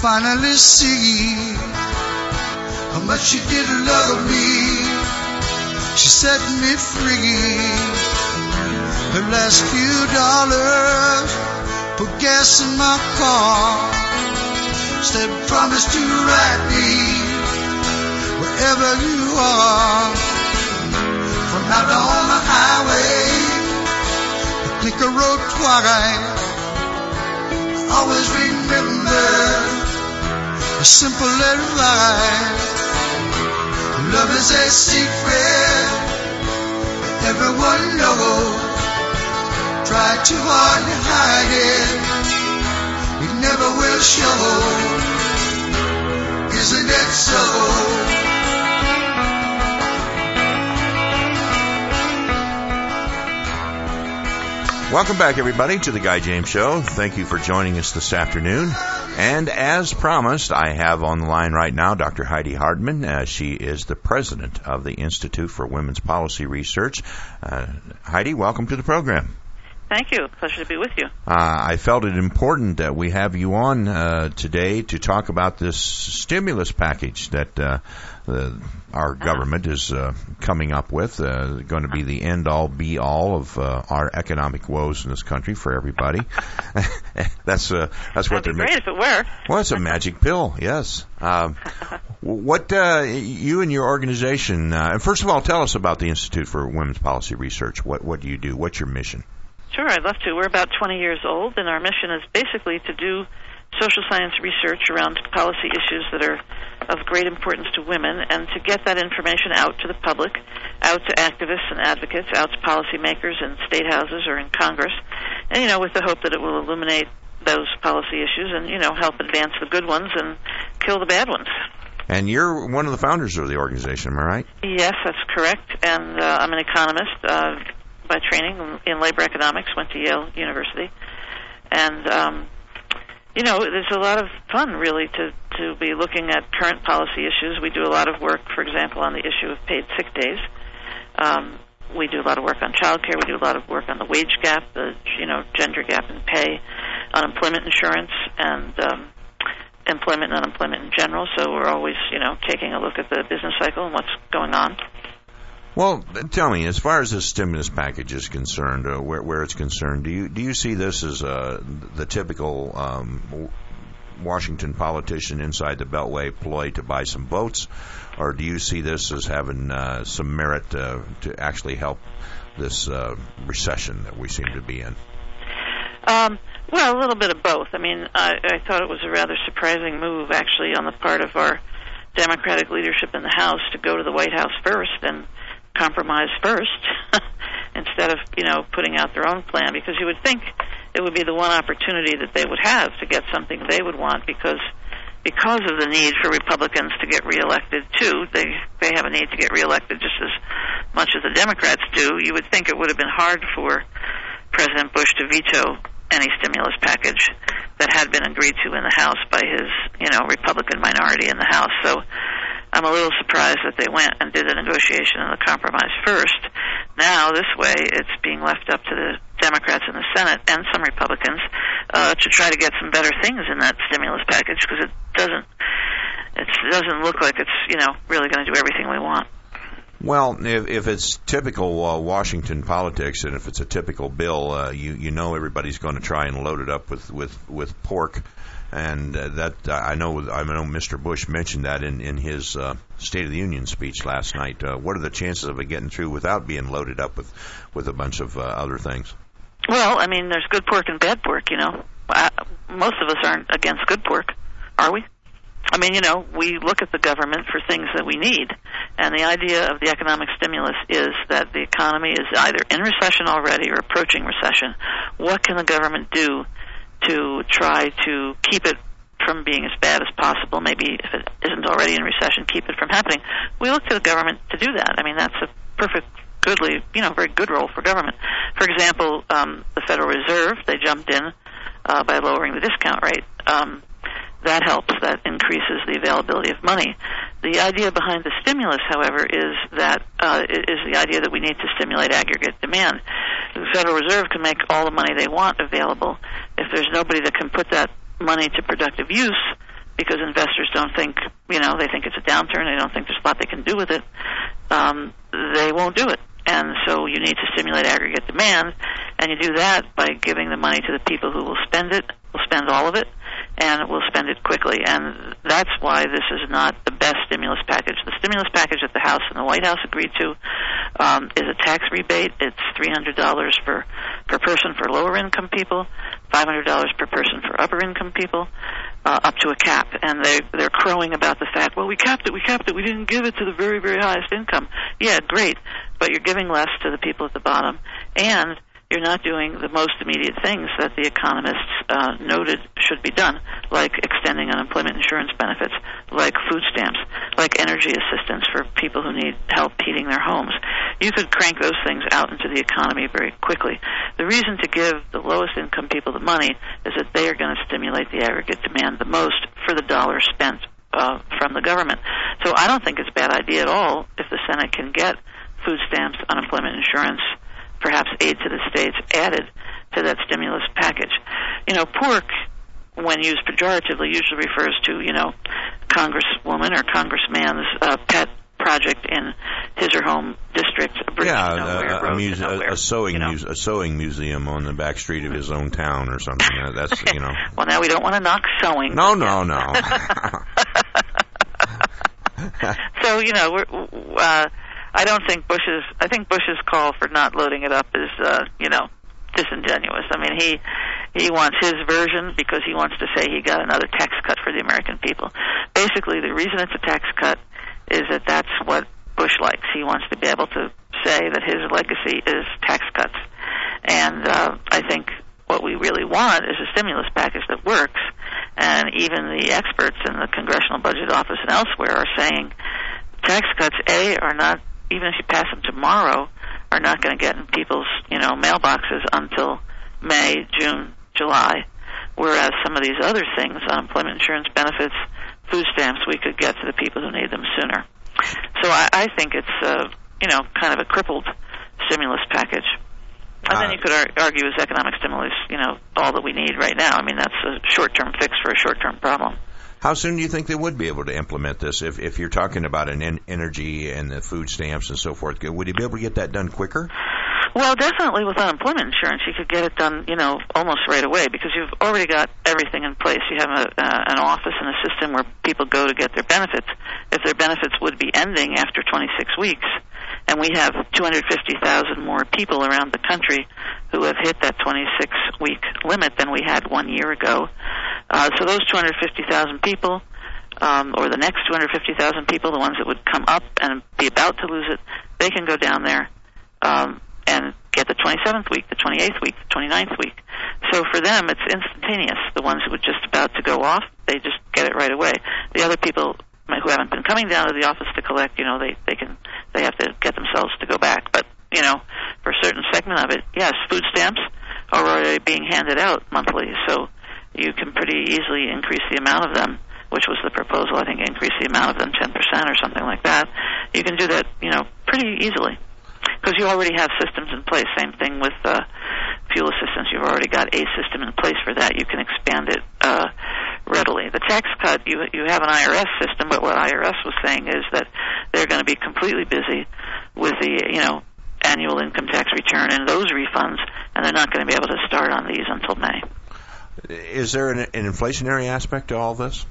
finally see how much she did love me. She set me free. Her last few dollars put gas in my car. Said promise to ride me wherever you are. From out on the highway, I think I rode twice. Always remember a simple advice. Love is a secret that everyone knows. Try too hard to hide it, it never will show. Isn't it so? Welcome back, everybody, to the Guy James Show. Thank you for joining us this afternoon. And as promised, I have on the line right now Doctor Heidi Hardman. Uh, she is the president of the Institute for Women's Policy Research. Uh, Heidi, welcome to the program. Thank you. Pleasure to be with you. Uh, I felt it important that we have you on uh, today to talk about this stimulus package that uh, the, our government is uh, coming up with, uh, going to be the end-all, be-all of uh, our economic woes in this country for everybody. that's uh, that's what That'd they're be great if it were. Well, it's a magic pill, yes. Um, what uh, you and your organization, uh, first of all, tell us about the Institute for Women's Policy Research. What what do you do? What's your mission? Sure, I'd love to. We're about twenty years old, and our mission is basically to do social science research around policy issues that are of great importance to women, and to get that information out to the public, out to activists and advocates, out to policymakers in state houses or in Congress, and, you know, with the hope that it will illuminate those policy issues and, you know, help advance the good ones and kill the bad ones. And you're one of the founders of the organization, am I right? Yes, that's correct, and uh, I'm an economist uh, by training in labor economics, went to Yale University, and um, you know, there's a lot of fun, really, to, to be looking at current policy issues. We do a lot of work, for example, on the issue of paid sick days. Um, we do a lot of work on child care. We do a lot of work on the wage gap, the, you know, gender gap in pay, unemployment insurance, and um, employment and unemployment in general. So we're always, you know, taking a look at the business cycle and what's going on. Well, tell me, as far as this stimulus package is concerned, uh, where, where it's concerned, do you do you see this as uh, the typical um, Washington politician inside the Beltway ploy to buy some votes, or do you see this as having uh, some merit uh, to actually help this uh, recession that we seem to be in? Um, well, a little bit of both. I mean, I, I thought it was a rather surprising move, actually, on the part of our Democratic leadership in the House to go to the White House first and compromise first instead of, you know, putting out their own plan, because you would think it would be the one opportunity that they would have to get something they would want, because because of the need for Republicans to get reelected too. They they have a need to get reelected just as much as the Democrats do. You would think it would have been hard for President Bush to veto any stimulus package that had been agreed to in the House by his, you know, Republican minority in the House. So I'm a little surprised that they went and did the negotiation and the compromise first. Now, this way, it's being left up to the Democrats in the Senate and some Republicans uh, to try to get some better things in that stimulus package, because it doesn't it doesn't look like it's, you know, really going to do everything we want. Well, if, if it's typical uh, Washington politics, and if it's a typical bill, uh, you you know everybody's going to try and load it up with with, with pork. And uh, that uh, I know I know Mister Bush mentioned that in, in his uh, State of the Union speech last night. Uh, what are the chances of it getting through without being loaded up with, with a bunch of uh, other things? Well, I mean, there's good pork and bad pork, you know. I, most of us aren't against good pork, are we? I mean, you know, we look at the government for things that we need. And the idea of the economic stimulus is that the economy is either in recession already or approaching recession. What can the government do to try to keep it from being as bad as possible? Maybe if it isn't already in recession, keep it from happening. We look to the government to do that. I mean, that's a perfect, goodly, you know, very good role for government. For example, um, the Federal Reserve, they jumped in uh, by lowering the discount rate. Um, that helps. That increases the availability of money. The idea behind the stimulus, however, is that uh, is the idea that we need to stimulate aggregate demand. The Federal Reserve can make all the money they want available. If there's nobody that can put that money to productive use, because investors don't think, you know, they think it's a downturn, they don't think there's a lot they can do with it, um, they won't do it. And so you need to stimulate aggregate demand, and you do that by giving the money to the people who will spend it, will spend all of it, and will spend it quickly. And that's why this is not the best stimulus package. The stimulus package that the House and the White House agreed to um, is a tax rebate. It's three hundred dollars per, per person for lower-income people, five hundred dollars per person for upper-income people, uh, up to a cap. And they, they're crowing about the fact, well, we capped it, we capped it, we didn't give it to the very, very highest income. Yeah, great, but you're giving less to the people at the bottom, and you're not doing the most immediate things that the economists uh, noted should be done, like extending unemployment insurance benefits, like food stamps, like energy assistance for people who need help heating their homes. You could crank those things out into the economy very quickly. The reason to give the lowest income people the money is that they are going to stimulate the aggregate demand the most for the dollar spent uh, from the government. So I don't think it's a bad idea at all if the Senate can get food stamps, unemployment insurance, perhaps aid to the states added to that stimulus package. You know, pork, when used pejoratively, usually refers to, you know, Congresswoman or Congressman's uh, pet project in his or home district. Yeah, nowhere, a, a, muse- nowhere, a, a sewing you know? muse- a sewing museum on the back street of his own town or something. Uh, that's, you know. Well, now we don't want to knock sewing. No, no, no. So, you know, we're... Uh, I don't think Bush's. I think Bush's call for not loading it up is, uh, you know, disingenuous. I mean, he he wants his version because he wants to say he got another tax cut for the American people. Basically, the reason it's a tax cut is that that's what Bush likes. He wants to be able to say that his legacy is tax cuts. And uh, I think what we really want is a stimulus package that works. And even the experts in the Congressional Budget Office and elsewhere are saying tax cuts, A, are not, even if you pass them tomorrow, are not going to get in people's, you know, mailboxes until May, June, July, whereas some of these other things, unemployment insurance benefits, food stamps, we could get to the people who need them sooner. So I, I think it's, uh, you know, kind of a crippled stimulus package. And then you could ar- argue is economic stimulus, you know, all that we need right now. I mean, that's a short-term fix for a short-term problem. How soon do you think they would be able to implement this? If if you're talking about an en- energy and the food stamps and so forth, would you be able to get that done quicker? Well, definitely with unemployment insurance, you could get it done, you know, almost right away because you've already got everything in place. You have a, uh, an office and a system where people go to get their benefits. If their benefits would be ending after twenty-six weeks, and we have two hundred fifty thousand more people around the country who have hit that twenty-six week limit than we had one year ago. Uh, so those two hundred fifty thousand people, um, or the next two hundred fifty thousand people, the ones that would come up and be about to lose it, they can go down there um, and get the twenty-seventh week, the twenty-eighth week, the twenty-ninth week. So for them, it's instantaneous. The ones who were just about to go off, they just get it right away. The other people who haven't been coming down to the office to collect, you know, they, they can they have to get themselves to go back. But, you know, for a certain segment of it, yes, food stamps are already being handed out monthly, so you can pretty easily increase the amount of them, which was the proposal, I think, increase the amount of them ten percent or something like that. You can do that, you know, pretty easily because you already have systems in place. Same thing with uh, fuel assistance. You've already got a system in place for that. You can expand it uh, readily. The tax cut, you you have an I R S system, but what I R S was saying is that they're going to be completely busy with the, you know, annual income tax return and those refunds, and they're not going to be able to start on these until May. Is there an, an inflationary aspect to all this?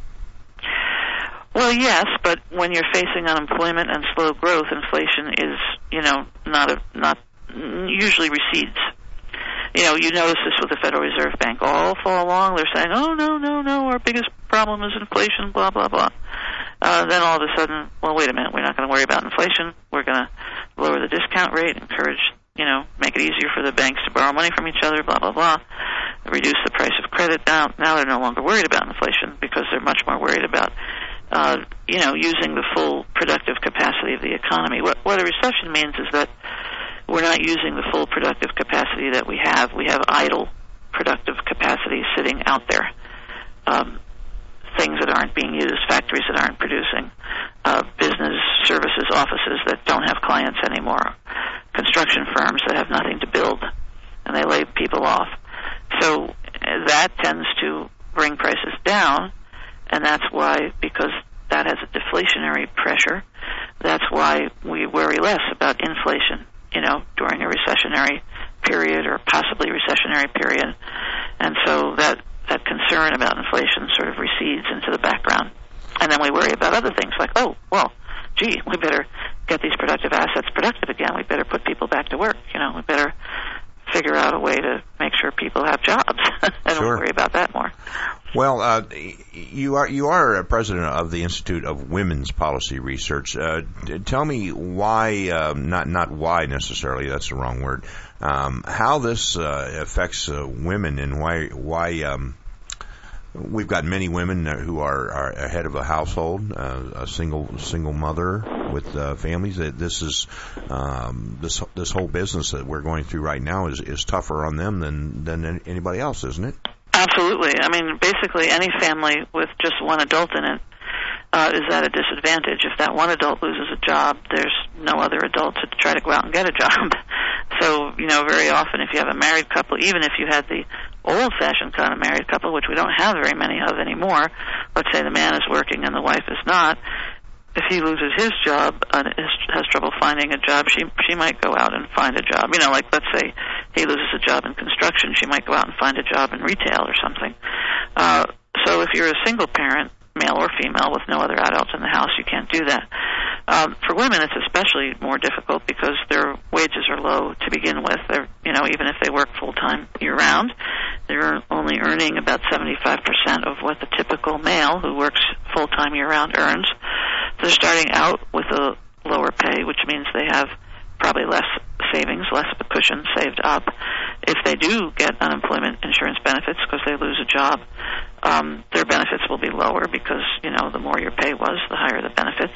Well, yes, but when you're facing unemployment and slow growth, inflation is, you know, not a, not usually recedes. You know, you notice this with the Federal Reserve Bank. All fall along, they're saying, oh, no, no, no, our biggest problem is inflation, blah, blah, blah. Uh, then all of a sudden, well, wait a minute, we're not going to worry about inflation. We're going to lower the discount rate, encourage, you know, make it easier for the banks to borrow money from each other, blah, blah, blah. Reduce the price of credit. Now, now they're no longer worried about inflation because they're much more worried about, uh, you know, using the full productive capacity of the economy. What, what a recession means is that we're not using the full productive capacity that we have. We have idle productive capacity sitting out there. Um, things that aren't being used, factories that aren't producing, uh, business, services, offices that don't have clients anymore, construction firms that have nothing to build, and they lay people off. So that tends to bring prices down, and that's why, because that has a deflationary pressure, that's why we worry less about inflation, you know, during a recessionary period or possibly recessionary period. And so that, that concern about inflation sort of recedes into the background. And then we worry about other things like, oh, well, gee, we better get these productive assets productive again. We better put people back to work. You know, we better figure out a way to make sure people have jobs and Sure. worry about that more. Well, uh, you are you are a president of the Institute of Women's Policy Research. Uh, tell me why, uh, not not why necessarily. That's the wrong word. Um, how this uh, affects uh, women, and why why um, we've got many women who are, are head of a household, uh, a single single mother with uh, families. That this is um, this this whole business that we're going through right now is, is tougher on them than than anybody else, isn't it? Absolutely. I mean, basically any family with just one adult in it uh, is at a disadvantage. If that one adult loses a job, there's no other adult to try to go out and get a job. So, you know, very often if you have a married couple, even if you had the old-fashioned kind of married couple, which we don't have very many of anymore, let's say the man is working and the wife is not, if he loses his job and has trouble finding a job, she she might go out and find a job. You know, like let's say he loses a job in construction, she might go out and find a job in retail or something. Uh, so if you're a single parent, male or female, with no other adults in the house, you can't do that. Um, for women, it's especially more difficult because their wages are low to begin with. They're, you know, even if they work full-time year-round, they're only earning about seventy-five percent of what the typical male who works full-time year-round earns. So they're starting out with a lower pay, which means they have probably less savings, less of a cushion saved up. If they do get unemployment insurance benefits because they lose a job, um, their benefits will be lower because, you know, the more your pay was, the higher the benefits.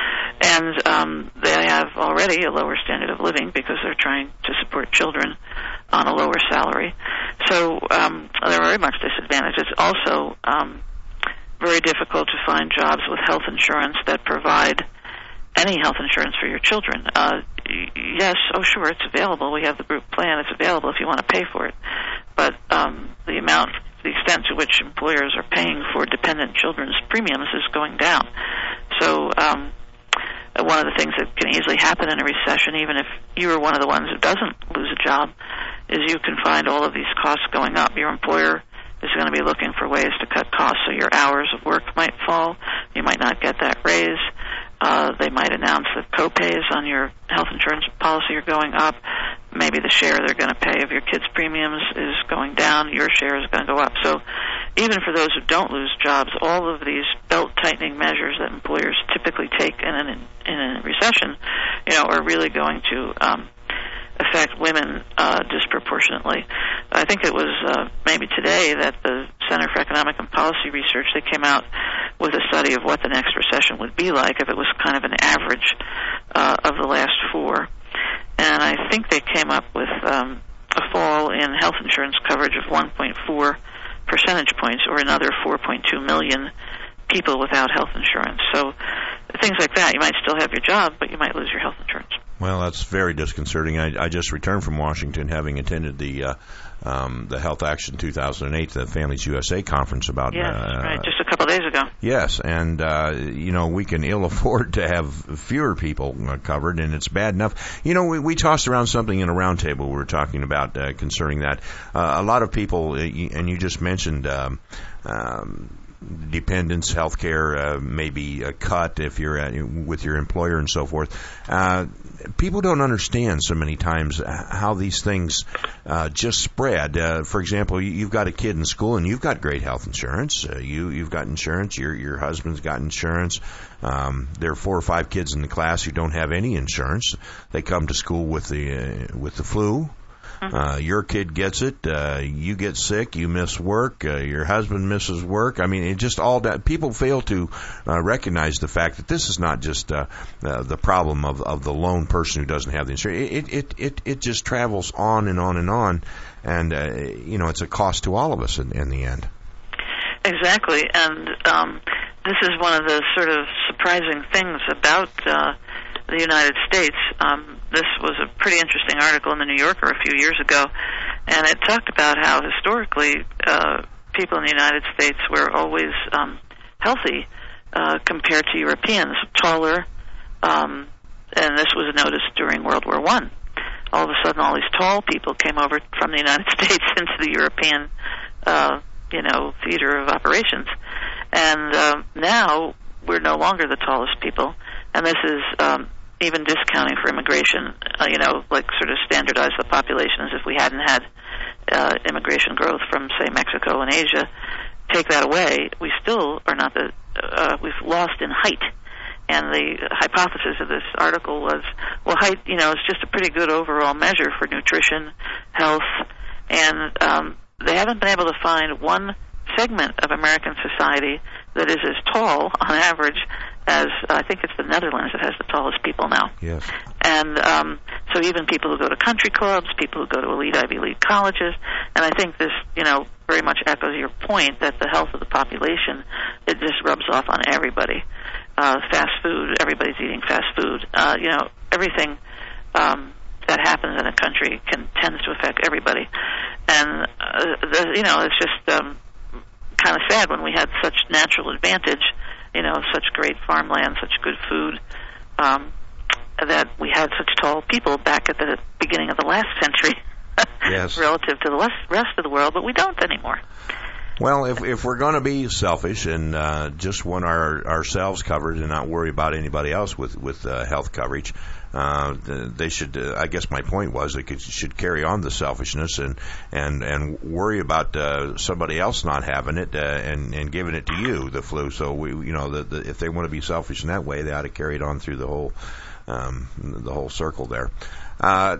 And um, they have already a lower standard of living because they're trying to support children on a lower salary. So um, they're very much disadvantaged. It's also um, very difficult to find jobs with health insurance that provide any health insurance for your children. Uh, yes, oh sure, it's available. We have the group plan. It's available if you want to pay for it. But um, the amount, the extent to which employers are paying for dependent children's premiums is going down. So um, one of the things that can easily happen in a recession, even if you are one of the ones who doesn't lose a job, is you can find all of these costs going up. Your employer is going to be looking for ways to cut costs, so your hours of work might fall. You might not get that raise. Uh, they might announce that co-pays on your health insurance policy are going up. Maybe the share they're going to pay of your kids' premiums is going down. Your share is going to go up. So even for those who don't lose jobs, all of these belt-tightening measures that employers typically take in, an, in a recession, you know, are really going to um, affect women uh, disproportionately. I think it was uh, maybe today that the Center for Economic and Policy Research, they came out with a study of what the next recession would be like if it was kind of an average uh, of the last four. And I think they came up with um, a fall in health insurance coverage of one point four percentage points, or another four point two million people without health insurance. So things like that, you might still have your job, but you might lose your health insurance. Well, that's very disconcerting. I, I just returned from Washington, having attended the uh, um, the Health Action two thousand eight, the Families U S A conference about. Yes, uh, right, just a couple of days ago. Yes, and uh, you know, we can ill afford to have fewer people uh, covered, and it's bad enough. You know, we, we tossed around something in a roundtable. We were talking about uh, concerning that uh, a lot of people, and you just mentioned. Um, um, dependents, health care uh, may be a cut if you're at, with your employer and so forth. Uh, people don't understand so many times how these things uh, just spread. Uh, for example, you've got a kid in school and you've got great health insurance. Uh, you, you've got insurance. Your your husband's got insurance. Um, there are four or five kids in the class who don't have any insurance. They come to school with the uh, with the flu. Uh, your kid gets it, uh, you get sick, you miss work, uh, your husband misses work. I mean, it just all that. People fail to uh, recognize the fact that this is not just uh, uh, the problem of, of the lone person who doesn't have the insurance. It, it, it, it just travels on and on and on, and, uh, you know, it's a cost to all of us in, in the end. Exactly, and um, this is one of the sort of surprising things about uh, the United States. Um, this was a pretty interesting article in the New Yorker a few years ago, and it talked about how historically uh, people in the United States were always um, healthy uh, compared to Europeans, taller, um, and this was noticed during World War One. All of a sudden, all these tall people came over from the United States into the European, uh, you know, theater of operations, and uh, now we're no longer the tallest people, and this is um, even discounting for immigration, uh, you know, like sort of standardize the population as if we hadn't had uh, immigration growth from, say, Mexico and Asia. Take that away, we still are not the, uh, we've lost in height. And the hypothesis of this article was, well, height, you know, is just a pretty good overall measure for nutrition, health, and um, they haven't been able to find one segment of American society that is as tall, on average, as uh, I think it's the Netherlands that has the tallest people now. Yes. And um, so even people who go to country clubs, people who go to elite Ivy League colleges, and I think this, you know, very much echoes your point that the health of the population, it just rubs off on everybody. Uh, fast food, everybody's eating fast food. Uh, you know, everything um, that happens in a country can tends to affect everybody. And, uh, the, you know, it's just um, kind of sad when we had such natural advantage, you know, such great farmland, such good food, um, that we had such tall people back at the beginning of the last century yes. relative to the rest of the world, but we don't anymore. Well, if if we're going to be selfish and uh, just want our ourselves covered and not worry about anybody else with with uh, health coverage, uh, they should. Uh, I guess my point was they could, should carry on the selfishness and and and worry about uh, somebody else not having it uh, and and giving it to you, the flu. So we, you know, the, the, if they want to be selfish in that way, they ought to carry it on through the whole um, the whole circle there. Uh,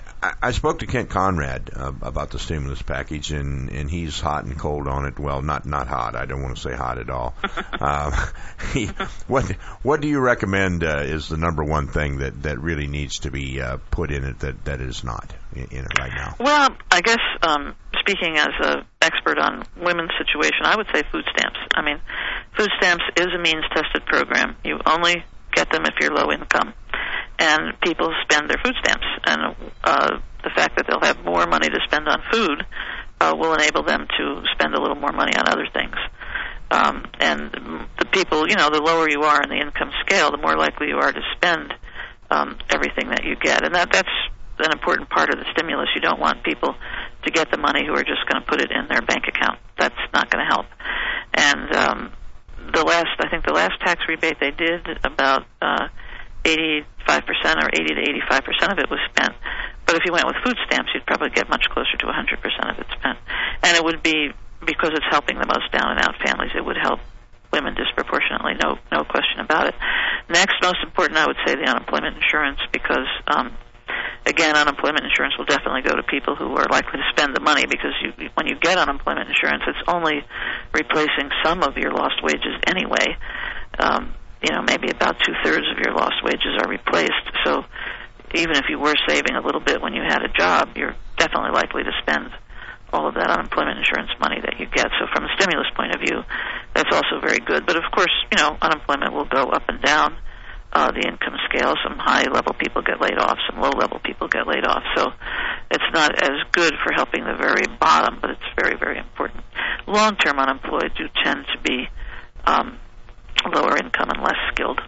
I spoke to Kent Conrad uh, about the stimulus package, and, and he's hot and cold on it. Well, not not hot. I don't want to say hot at all. uh, he, what what do you recommend uh, is the number one thing that, that really needs to be uh, put in it that, that is not in, in it right now? Well, I guess um, speaking as an expert on women's situation, I would say food stamps. I mean, food stamps is a means-tested program. You only get them if you're low income. And people spend their food stamps, and uh, the fact that they'll have more money to spend on food uh, will enable them to spend a little more money on other things. Um, and the people, you know, the lower you are in the income scale, the more likely you are to spend um, everything that you get. And that that's an important part of the stimulus. You don't want people to get the money who are just going to put it in their bank account. That's not going to help. And um, the last, I think the last tax rebate they did, about uh, eighty-five percent or eighty to eighty-five percent of it was spent. But if you went with food stamps, you'd probably get much closer to one hundred percent of it spent. And it would be, because it's helping the most down-and-out families, it would help women disproportionately, no no question about it. Next, most important, I would say the unemployment insurance, because, um, again, unemployment insurance will definitely go to people who are likely to spend the money, because you, when you get unemployment insurance, it's only replacing some of your lost wages anyway. Um, you know, maybe about two-thirds of your lost wages are replaced. So even if you were saving a little bit when you had a job, you're definitely likely to spend all of that unemployment insurance money that you get. So from a stimulus point of view, that's also very good. But, of course, you know, unemployment will go up and down uh, the income scale. Some high-level people get laid off. Some low-level people get laid off. So it's not as good for helping the very bottom, but it's very, very important. Long-term unemployed do tend to be um, lower income and less skilled.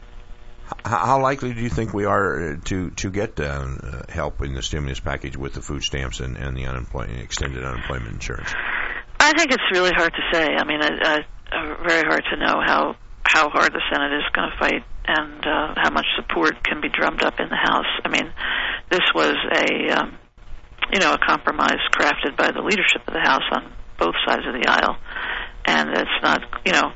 How likely do you think we are to to get uh, help in the stimulus package with the food stamps and, and the unemployment extended unemployment insurance? I think it's really hard to say. I mean, uh, uh, very hard to know how how hard the Senate is going to fight and uh, how much support can be drummed up in the House. I mean, this was a um, you know a compromise crafted by the leadership of the House on both sides of the aisle, and it's not you know.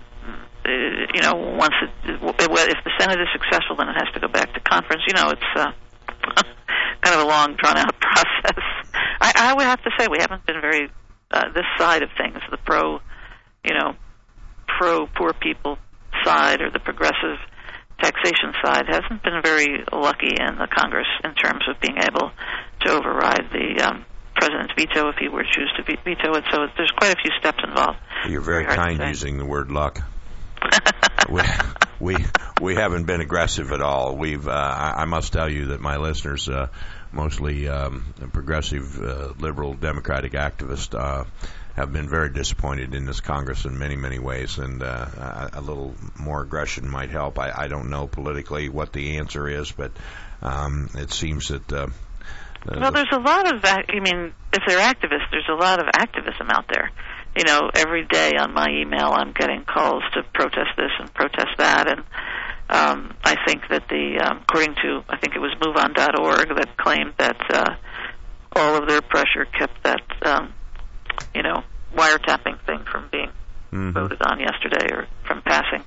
You know, once it, if the Senate is successful, then it has to go back to conference. You know, it's uh, kind of a long, drawn-out process. I, I would have to say we haven't been very uh, this side of things, the pro, you know, pro-poor people side or the progressive taxation side hasn't been very lucky in the Congress in terms of being able to override the um, president's veto if he were to choose to veto it. So there's quite a few steps involved. You're very, very kind using the word luck. we, we we haven't been aggressive at all. We've uh, I, I must tell you that my listeners, uh, mostly um, progressive, uh, liberal, democratic activists, uh, have been very disappointed in this Congress in many, many ways, and uh, a little more aggression might help. I, I don't know politically what the answer is, but um, it seems that. Uh, well, there's a lot of. I mean, if they're activists, there's a lot of activism out there. You know, every day on my email, I'm getting calls to protest this and protest that, and um, I think that the, um, according to, I think it was move on dot org that claimed that uh, all of their pressure kept that, um, you know, wiretapping thing from being mm-hmm. voted on yesterday or from passing.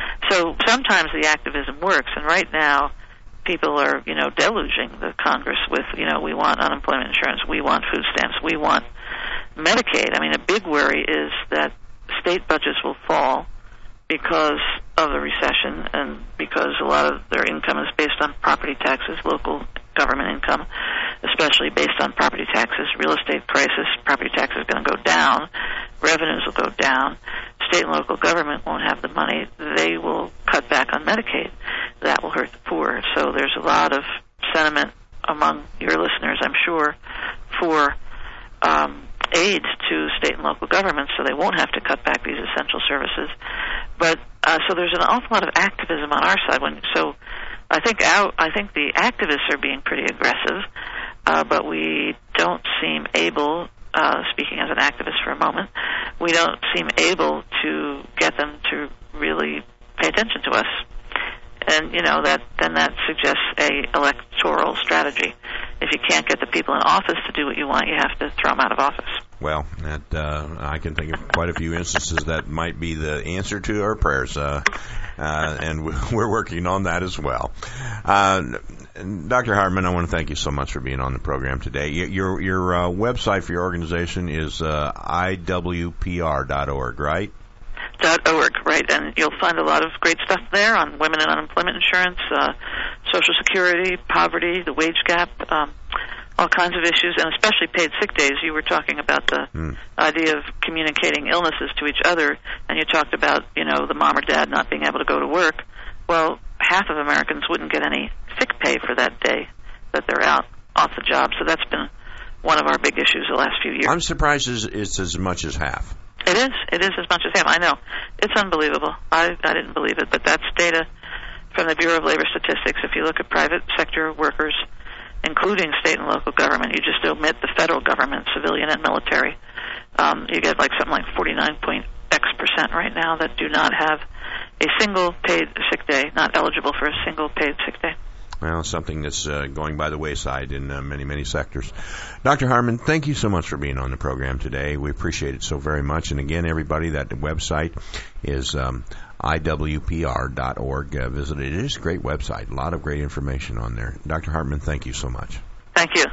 So sometimes the activism works, and right now people are, you know, deluging the Congress with, you know, we want unemployment insurance, we want food stamps, we want Medicaid. I mean, a big worry is that state budgets will fall because of the recession and because a lot of their income is based on property taxes, local government income, especially based on property taxes. Real estate crisis, property taxes are going to go down, revenues will go down, state and local government won't have the money, they will cut back on Medicaid. That will hurt the poor. So there's a lot of sentiment among your listeners, I'm sure, for um, aid to state and local governments so they won't have to cut back these essential services. But uh, so there's an awful lot of activism on our side. When so I think our, I think the activists are being pretty aggressive, uh, but we don't seem able, uh, speaking as an activist for a moment, we don't seem able to get them to really pay attention to us. And, you know, that then that suggests a electoral strategy. If you can't get the people in office to do what you want, you have to throw them out of office. Well, that, uh, I can think of quite a few instances that might be the answer to our prayers, uh, uh, and we're working on that as well. Uh, Doctor Hartman, I want to thank you so much for being on the program today. Your your uh, website for your organization is uh, I W P R dot org, right? Dot org, right, and you'll find a lot of great stuff there on women and unemployment insurance, uh, Social Security, poverty, the wage gap, um, all kinds of issues, and especially paid sick days. You were talking about the mm. idea of communicating illnesses to each other, and you talked about, you know, the mom or dad not being able to go to work. Well, half of Americans wouldn't get any sick pay for that day that they're out off the job, so that's been one of our big issues the last few years. I'm surprised it's as much as half. It is. It is as much as half. I know. It's unbelievable. I, I didn't believe it, but that's data from the Bureau of Labor Statistics. If you look at private sector workers, including state and local government, you just omit the federal government, civilian and military, um, you get like something like forty-nine point X percent right now that do not have a single paid sick day, not eligible for a single paid sick day. Well, something that's uh, going by the wayside in uh, many, many sectors. Doctor Hartman, thank you so much for being on the program today. We appreciate it so very much. And again, everybody, that website is um, I W P R dot org. Uh, visit it. It is a great website. A lot of great information on there. Doctor Hartman, thank you so much. Thank you.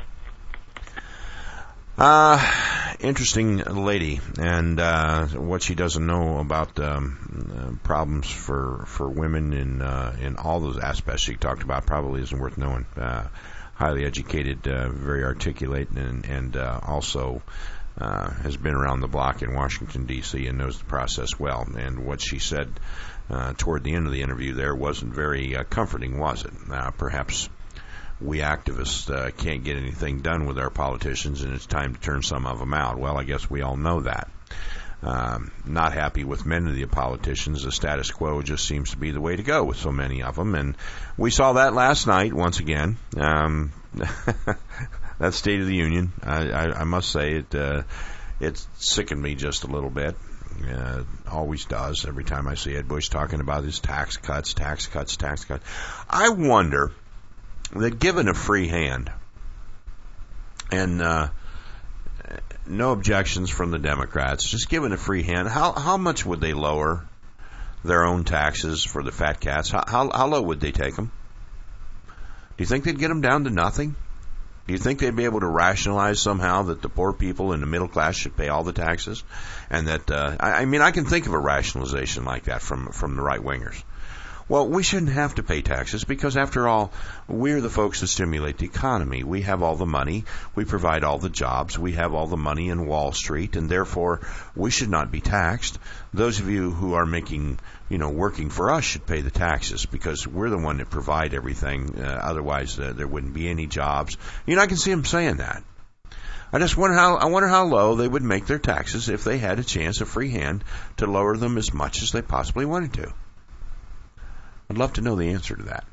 Uh, interesting lady, and uh, what she doesn't know about um, uh, problems for for women in uh, in all those aspects she talked about probably isn't worth knowing. Uh, highly educated, uh, very articulate, and and uh, also uh, has been around the block in Washington D C and knows the process well. And what she said uh, toward the end of the interview there wasn't very uh, comforting, was it? Uh, perhaps. We activists uh, can't get anything done with our politicians, and it's time to turn some of them out. Well, I guess we all know that. Um, not happy with many of the politicians. The status quo just seems to be the way to go with so many of them, and we saw that last night once again. Um, that State of the Union, I, I, I must say, it uh, it sickened me just a little bit. Uh, always does every time I see Ed Bush talking about his tax cuts, tax cuts, tax cuts. I wonder that given a free hand and uh, no objections from the Democrats, just given a free hand, how how much would they lower their own taxes for the fat cats? How how, how low would they take them? Do you think they'd get them down to nothing? Do you think they'd be able to rationalize somehow that the poor people in the middle class should pay all the taxes? And that uh, I, I mean, I can think of a rationalization like that from from the right wingers. Well, we shouldn't have to pay taxes because, after all, we're the folks that stimulate the economy. We have all the money. We provide all the jobs. We have all the money in Wall Street, and therefore we should not be taxed. Those of you who are making, you know, working for us should pay the taxes because we're the one that provide everything. Uh, otherwise, uh, there wouldn't be any jobs. You know, I can see them saying that. I just wonder how I wonder how low they would make their taxes if they had a chance, a free hand, to lower them as much as they possibly wanted to. I'd love to know the answer to that.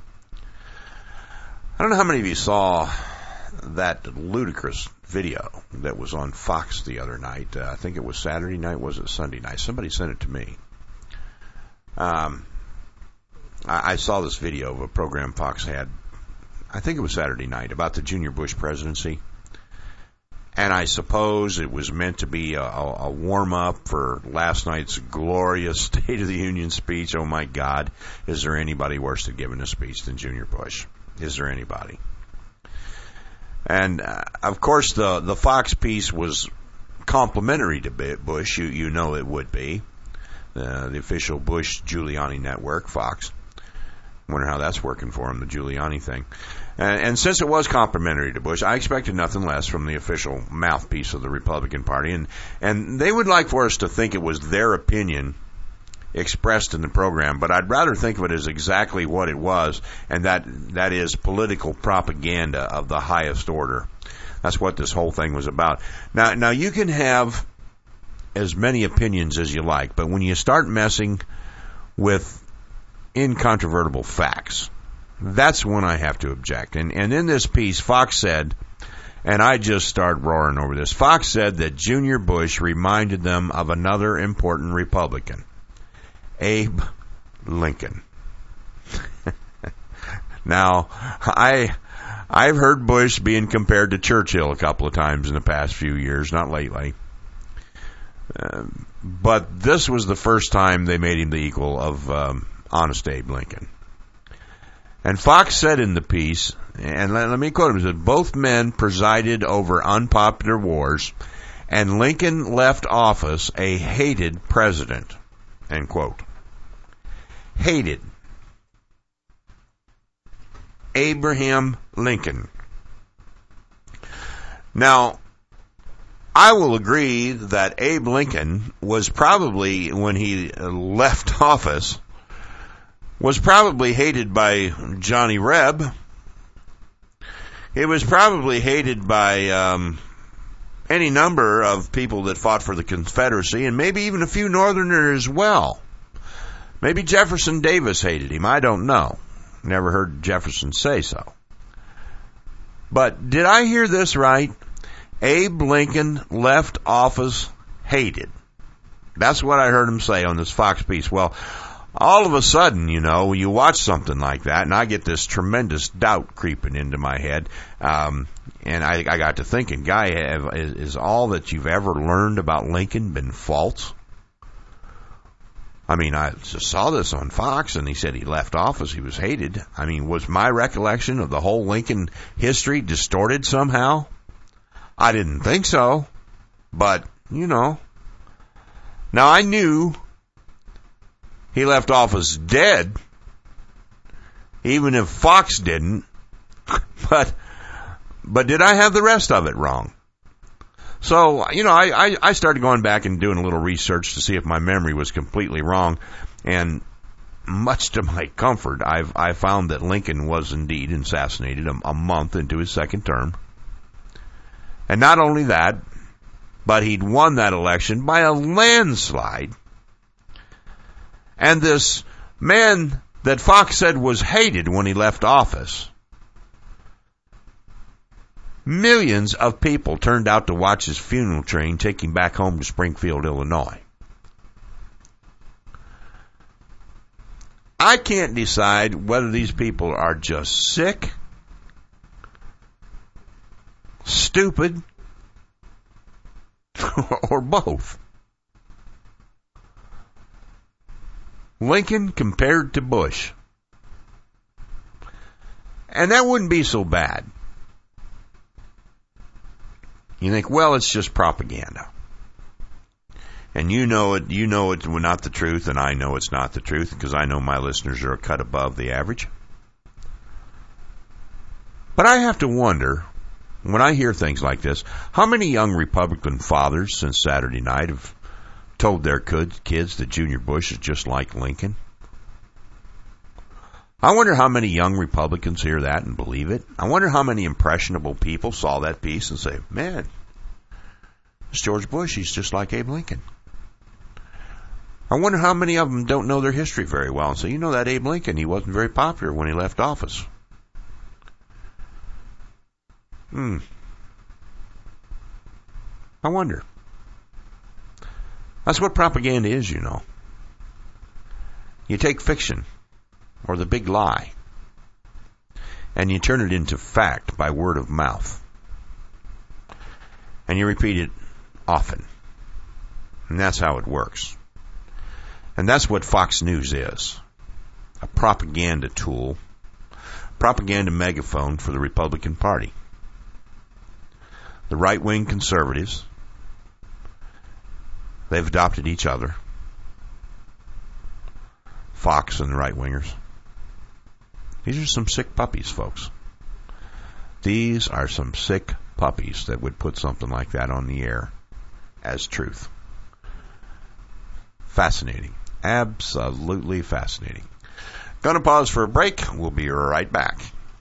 I don't know how many of you saw that ludicrous video that was on Fox the other night. Uh, I think it was Saturday night, was it Sunday night? Somebody sent it to me. Um, I, I saw this video of a program Fox had, I think it was Saturday night, about the Junior Bush presidency. And I suppose it was meant to be a, a warm-up for last night's glorious State of the Union speech. Oh, my God. Is there anybody worse at giving a speech than Junior Bush? Is there anybody? And, uh, of course, the, the Fox piece was complimentary to Bush. You, you know it would be. Uh, the official Bush-Giuliani network, Fox. Wonder how that's working for him, the Giuliani thing. And, and since it was complimentary to Bush, I expected nothing less from the official mouthpiece of the Republican Party. And, and they would like for us to think it was their opinion expressed in the program, but I'd rather think of it as exactly what it was, and that that is political propaganda of the highest order. That's what this whole thing was about. Now, now you can have as many opinions as you like, but when you start messing with incontrovertible facts, that's when I have to object. And, and in this piece, Fox said, and I just start roaring over this, Fox said that Junior Bush reminded them of another important Republican, Abe Lincoln. Now, I, I've heard Bush being compared to Churchill a couple of times in the past few years, not lately. Uh, but this was the first time they made him the equal of um, Honest Abe Lincoln. And Fox said in the piece, and let, let me quote him, he said, both men presided over unpopular wars, and Lincoln left office a hated president. End quote. Hated. Abraham Lincoln. Now, I will agree that Abe Lincoln was probably, when he left office, was probably hated by Johnny Reb. It was probably hated by um, any number of people that fought for the Confederacy, and maybe even a few Northerners as well. Maybe Jefferson Davis hated him. I don't know. Never heard Jefferson say so. But did I hear this right? Abe Lincoln left office hated. That's what I heard him say on this Fox piece. Well, all of a sudden, you know, you watch something like that, and I get this tremendous doubt creeping into my head. Um, and I, I got to thinking, guy, have, is, is all that you've ever learned about Lincoln been false? I mean, I just saw this on Fox, and he said he left office, he was hated. I mean, was my recollection of the whole Lincoln history distorted somehow? I didn't think so, but, you know. Now, I knew he left office dead, even if Fox didn't, but but did I have the rest of it wrong? So, you know, I, I, I started going back and doing a little research to see if my memory was completely wrong, and much to my comfort, I've I found that Lincoln was indeed assassinated a, a month into his second term. And not only that, but he'd won that election by a landslide. And this man that Fox said was hated when he left office, millions of people turned out to watch his funeral train take him back home to Springfield, Illinois. I can't decide whether these people are just sick, stupid, or both. Lincoln compared to Bush. And that wouldn't be so bad. You think, well, it's just propaganda. And you know it, you know it's not the truth, and I know it's not the truth, because I know my listeners are a cut above the average. But I have to wonder, when I hear things like this, how many young Republican fathers since Saturday night have told their kids that Junior Bush is just like Lincoln? I wonder how many young Republicans hear that and believe it. I wonder how many impressionable people saw that piece and say, man, it's George Bush. He's just like Abe Lincoln. I wonder how many of them don't know their history very well and say, you know, that Abe Lincoln, he wasn't very popular when he left office. Hmm. I wonder. That's what propaganda is, you know. You take fiction, or the big lie, and you turn it into fact by word of mouth. And you repeat it often. And that's how it works. And that's what Fox News is. A propaganda tool, propaganda megaphone for the Republican Party. The right-wing conservatives, they've adopted each other. Fox and the right-wingers. These are some sick puppies, folks. These are some sick puppies that would put something like that on the air as truth. Fascinating. Absolutely fascinating. Gonna pause for a break. We'll be right back.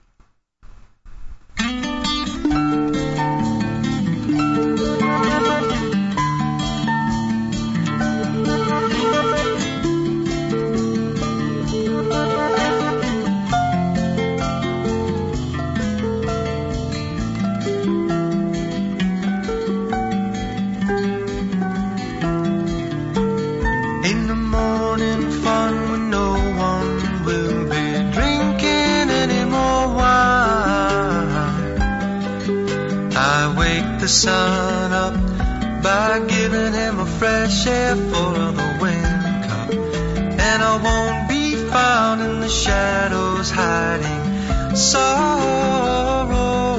The sun up by giving him a fresh air full of the wind cup, and I won't be found in the shadows hiding sorrow.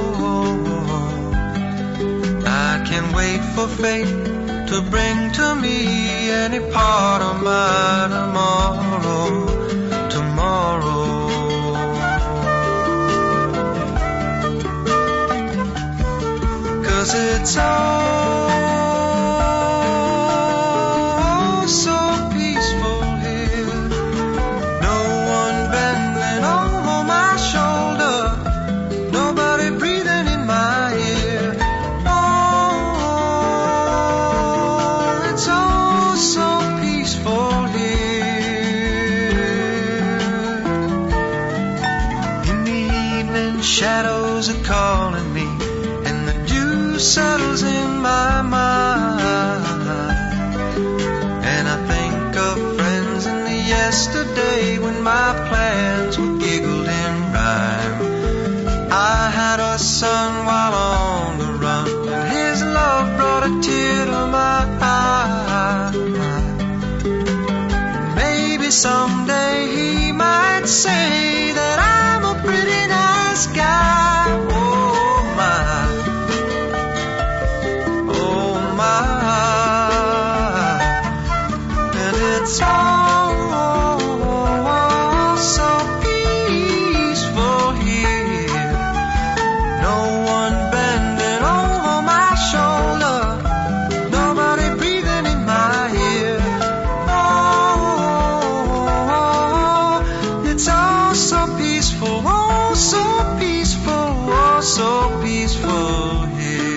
I can wait for fate to bring to me any part of my tomorrow, tomorrow. It's all so peaceful here. No one bending over my shoulder, nobody breathing in my ear. Oh, it's all so peaceful here. In the evening, shadows are calling me, settles in my mind, and I think of friends in the yesterday when my plans were giggled in rhyme. I had a son while on the run, and his love brought a tear to my eye. Maybe someday he might say that I'm a pretty nice guy. Oh my, it's all so peaceful here. No one bending over my shoulder, nobody breathing in my ear. Oh, it's all so peaceful, oh so peaceful, oh so peaceful here.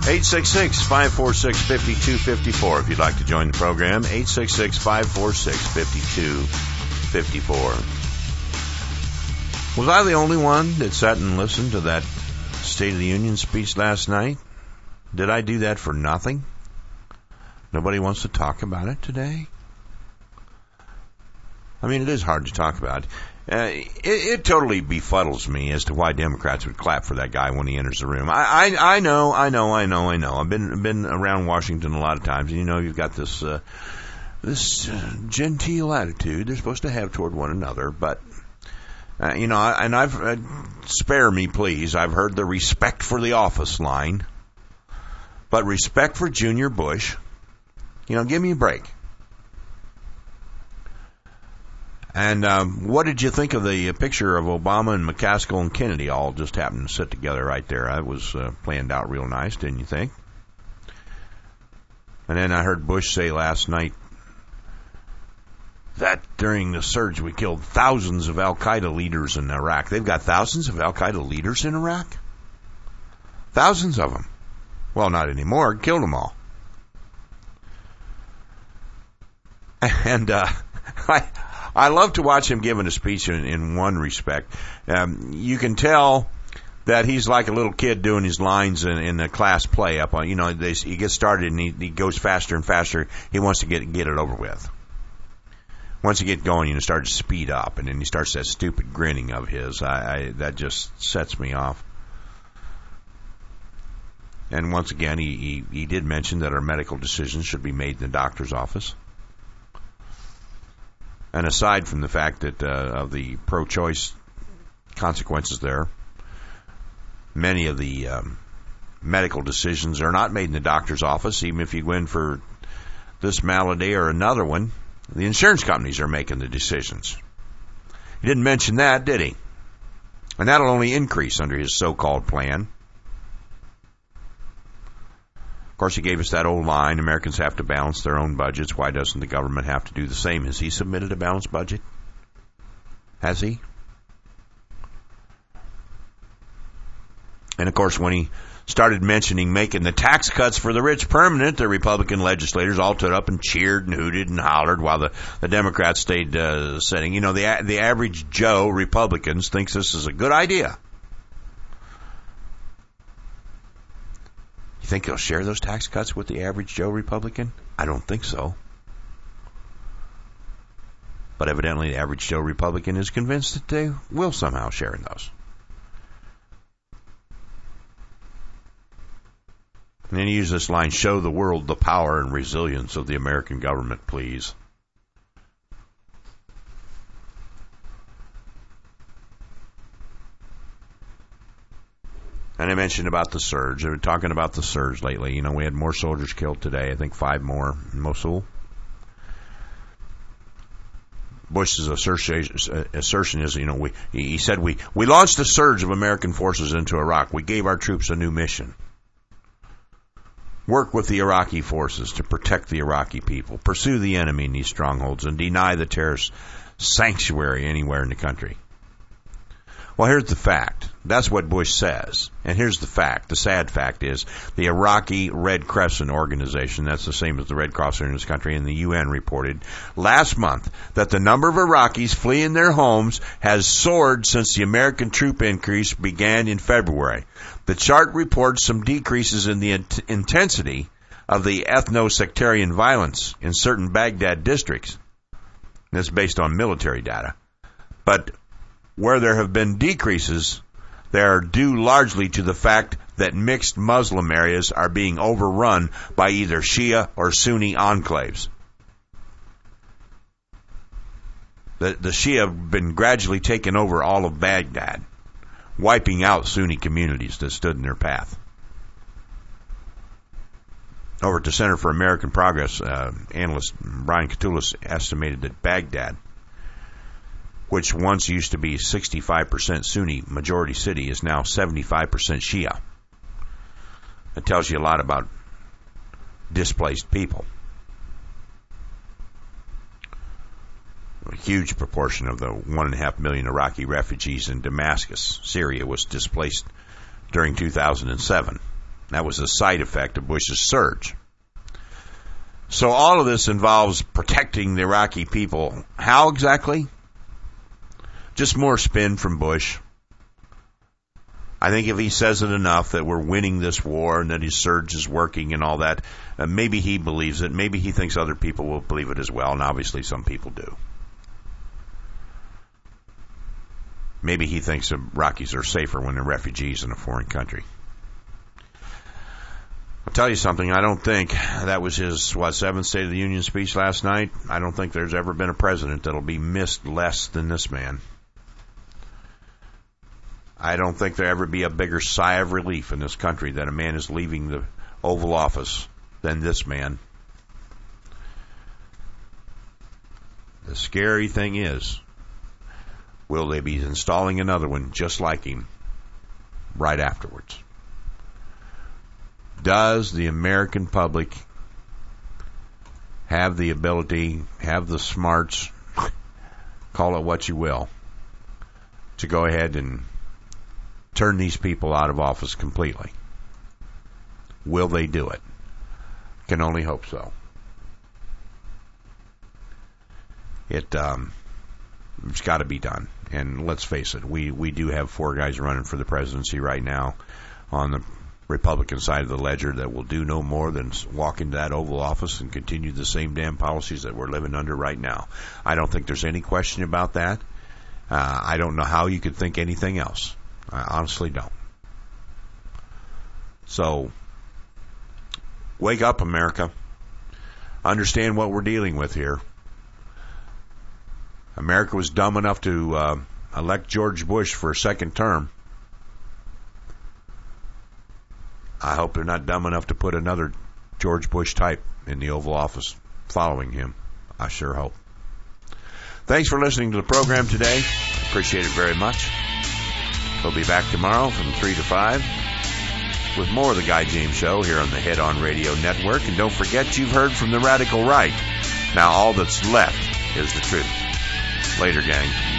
eight six six, five four six, five two five four if you'd like to join the program. eight six six, five four six, five two five four. Was I the only one that sat and listened to that State of the Union speech last night? Did I do that for nothing? Nobody wants to talk about it today? I mean, it is hard to talk about. Uh, it, it totally befuddles me as to why Democrats would clap for that guy when he enters the room. I, I, I know, I know, I know, I know. I've been been around Washington a lot of times, and you know, you've got this uh, this uh, genteel attitude they're supposed to have toward one another. But uh, you know, and I've uh, spare me, please. I've heard the respect for the office line, but respect for Junior Bush. You know, give me a break. And um, what did you think of the picture of Obama and McCaskill and Kennedy all just happened to sit together right there? That was uh, planned out real nice, didn't you think? And then I heard Bush say last night that during the surge we killed thousands of Al-Qaeda leaders in Iraq. They've got thousands of Al-Qaeda leaders in Iraq? Thousands of them. Well, not anymore. Killed them all. And uh, I... I love to watch him giving a speech in, in one respect. Um, you can tell that he's like a little kid doing his lines in, in a class play up on, you know, they, he gets started and he, he goes faster and faster. He wants to get get it over with. Once you get going, you know, start to speed up, and then he starts that stupid grinning of his. I, I that just sets me off. And once again, he, he, he did mention that our medical decisions should be made in the doctor's office. And aside from the fact that uh, of the pro-choice consequences there, many of the um, medical decisions are not made in the doctor's office. Even if you go in for this malady or another one, the insurance companies are making the decisions. He didn't mention that, did he? And that'll only increase under his so-called plan. Of course, he gave us that old line, Americans have to balance their own budgets. Why doesn't the government have to do the same? Has he submitted a balanced budget? Has he? And, of course, when he started mentioning making the tax cuts for the rich permanent, the Republican legislators all stood up and cheered and hooted and hollered while the, the Democrats stayed uh, sitting. You know, the, the average Joe Republicans thinks this is a good idea. You think they'll share those tax cuts with the average Joe Republican? I don't think so. But evidently the average Joe Republican is convinced that they will somehow share in those. And then he used this line, show the world the power and resilience of the American government, please. And I mentioned about the surge. I've been talking about the surge lately. You know, we had more soldiers killed today. I think five more in Mosul. Bush's assertion is, you know, we, he said we, we launched a surge of American forces into Iraq. We gave our troops a new mission. Work with the Iraqi forces to protect the Iraqi people. Pursue the enemy in these strongholds and deny the terrorists sanctuary anywhere in the country. Well, here's the fact. That's what Bush says. And here's the fact. The sad fact is the Iraqi Red Crescent Organization, that's the same as the Red Cross in this country, and the U N reported last month that the number of Iraqis fleeing their homes has soared since the American troop increase began in February. The chart reports some decreases in the int- intensity of the ethno-sectarian violence in certain Baghdad districts. That's based on military data. But where there have been decreases, they are due largely to the fact that mixed Muslim areas are being overrun by either Shia or Sunni enclaves. The, the Shia have been gradually taking over all of Baghdad, wiping out Sunni communities that stood in their path. Over at the Center for American Progress, uh, analyst Brian Katulis estimated that Baghdad, which once used to be sixty-five percent Sunni majority city, is now seventy-five percent Shia. It tells you a lot about displaced people. A huge proportion of the one and a half million Iraqi refugees in Damascus, Syria, was displaced during two thousand seven. That was a side effect of Bush's surge. So all of this involves protecting the Iraqi people. How exactly? Just more spin from Bush. I think if he says it enough that we're winning this war and that his surge is working and all that, uh, maybe he believes it. Maybe he thinks other people will believe it as well, and obviously some people do. Maybe he thinks the Iraqis are safer when they're refugees in a foreign country. I'll tell you something, I don't think that was his, what, seventh State of the Union speech last night. I don't think there's ever been a president that'll be missed less than this man. I don't think there'll ever be a bigger sigh of relief in this country that a man is leaving the Oval Office than this man. The scary thing is, will they be installing another one just like him right afterwards? Does the American public have the ability, have the smarts, call it what you will, to go ahead and turn these people out of office completely? Will they do it? Can only hope so. It, um, it's got to be done. And let's face it, we, we do have four guys running for the presidency right now on the Republican side of the ledger that will do no more than walk into that Oval Office and continue the same damn policies that we're living under right now. I don't think there's any question about that. Uh, I don't know how you could think anything else. I honestly don't. So, wake up, America. Understand what we're dealing with here. America was dumb enough to uh, elect George Bush for a second term. I hope they're not dumb enough to put another George Bush type in the Oval Office following him. I sure hope. Thanks for listening to the program today. Appreciate it very much. We'll be back tomorrow from three to five with more of the Guy James Show here on the Head On Radio Network. And don't forget, you've heard from the radical right. Now all that's left is the truth. Later, gang.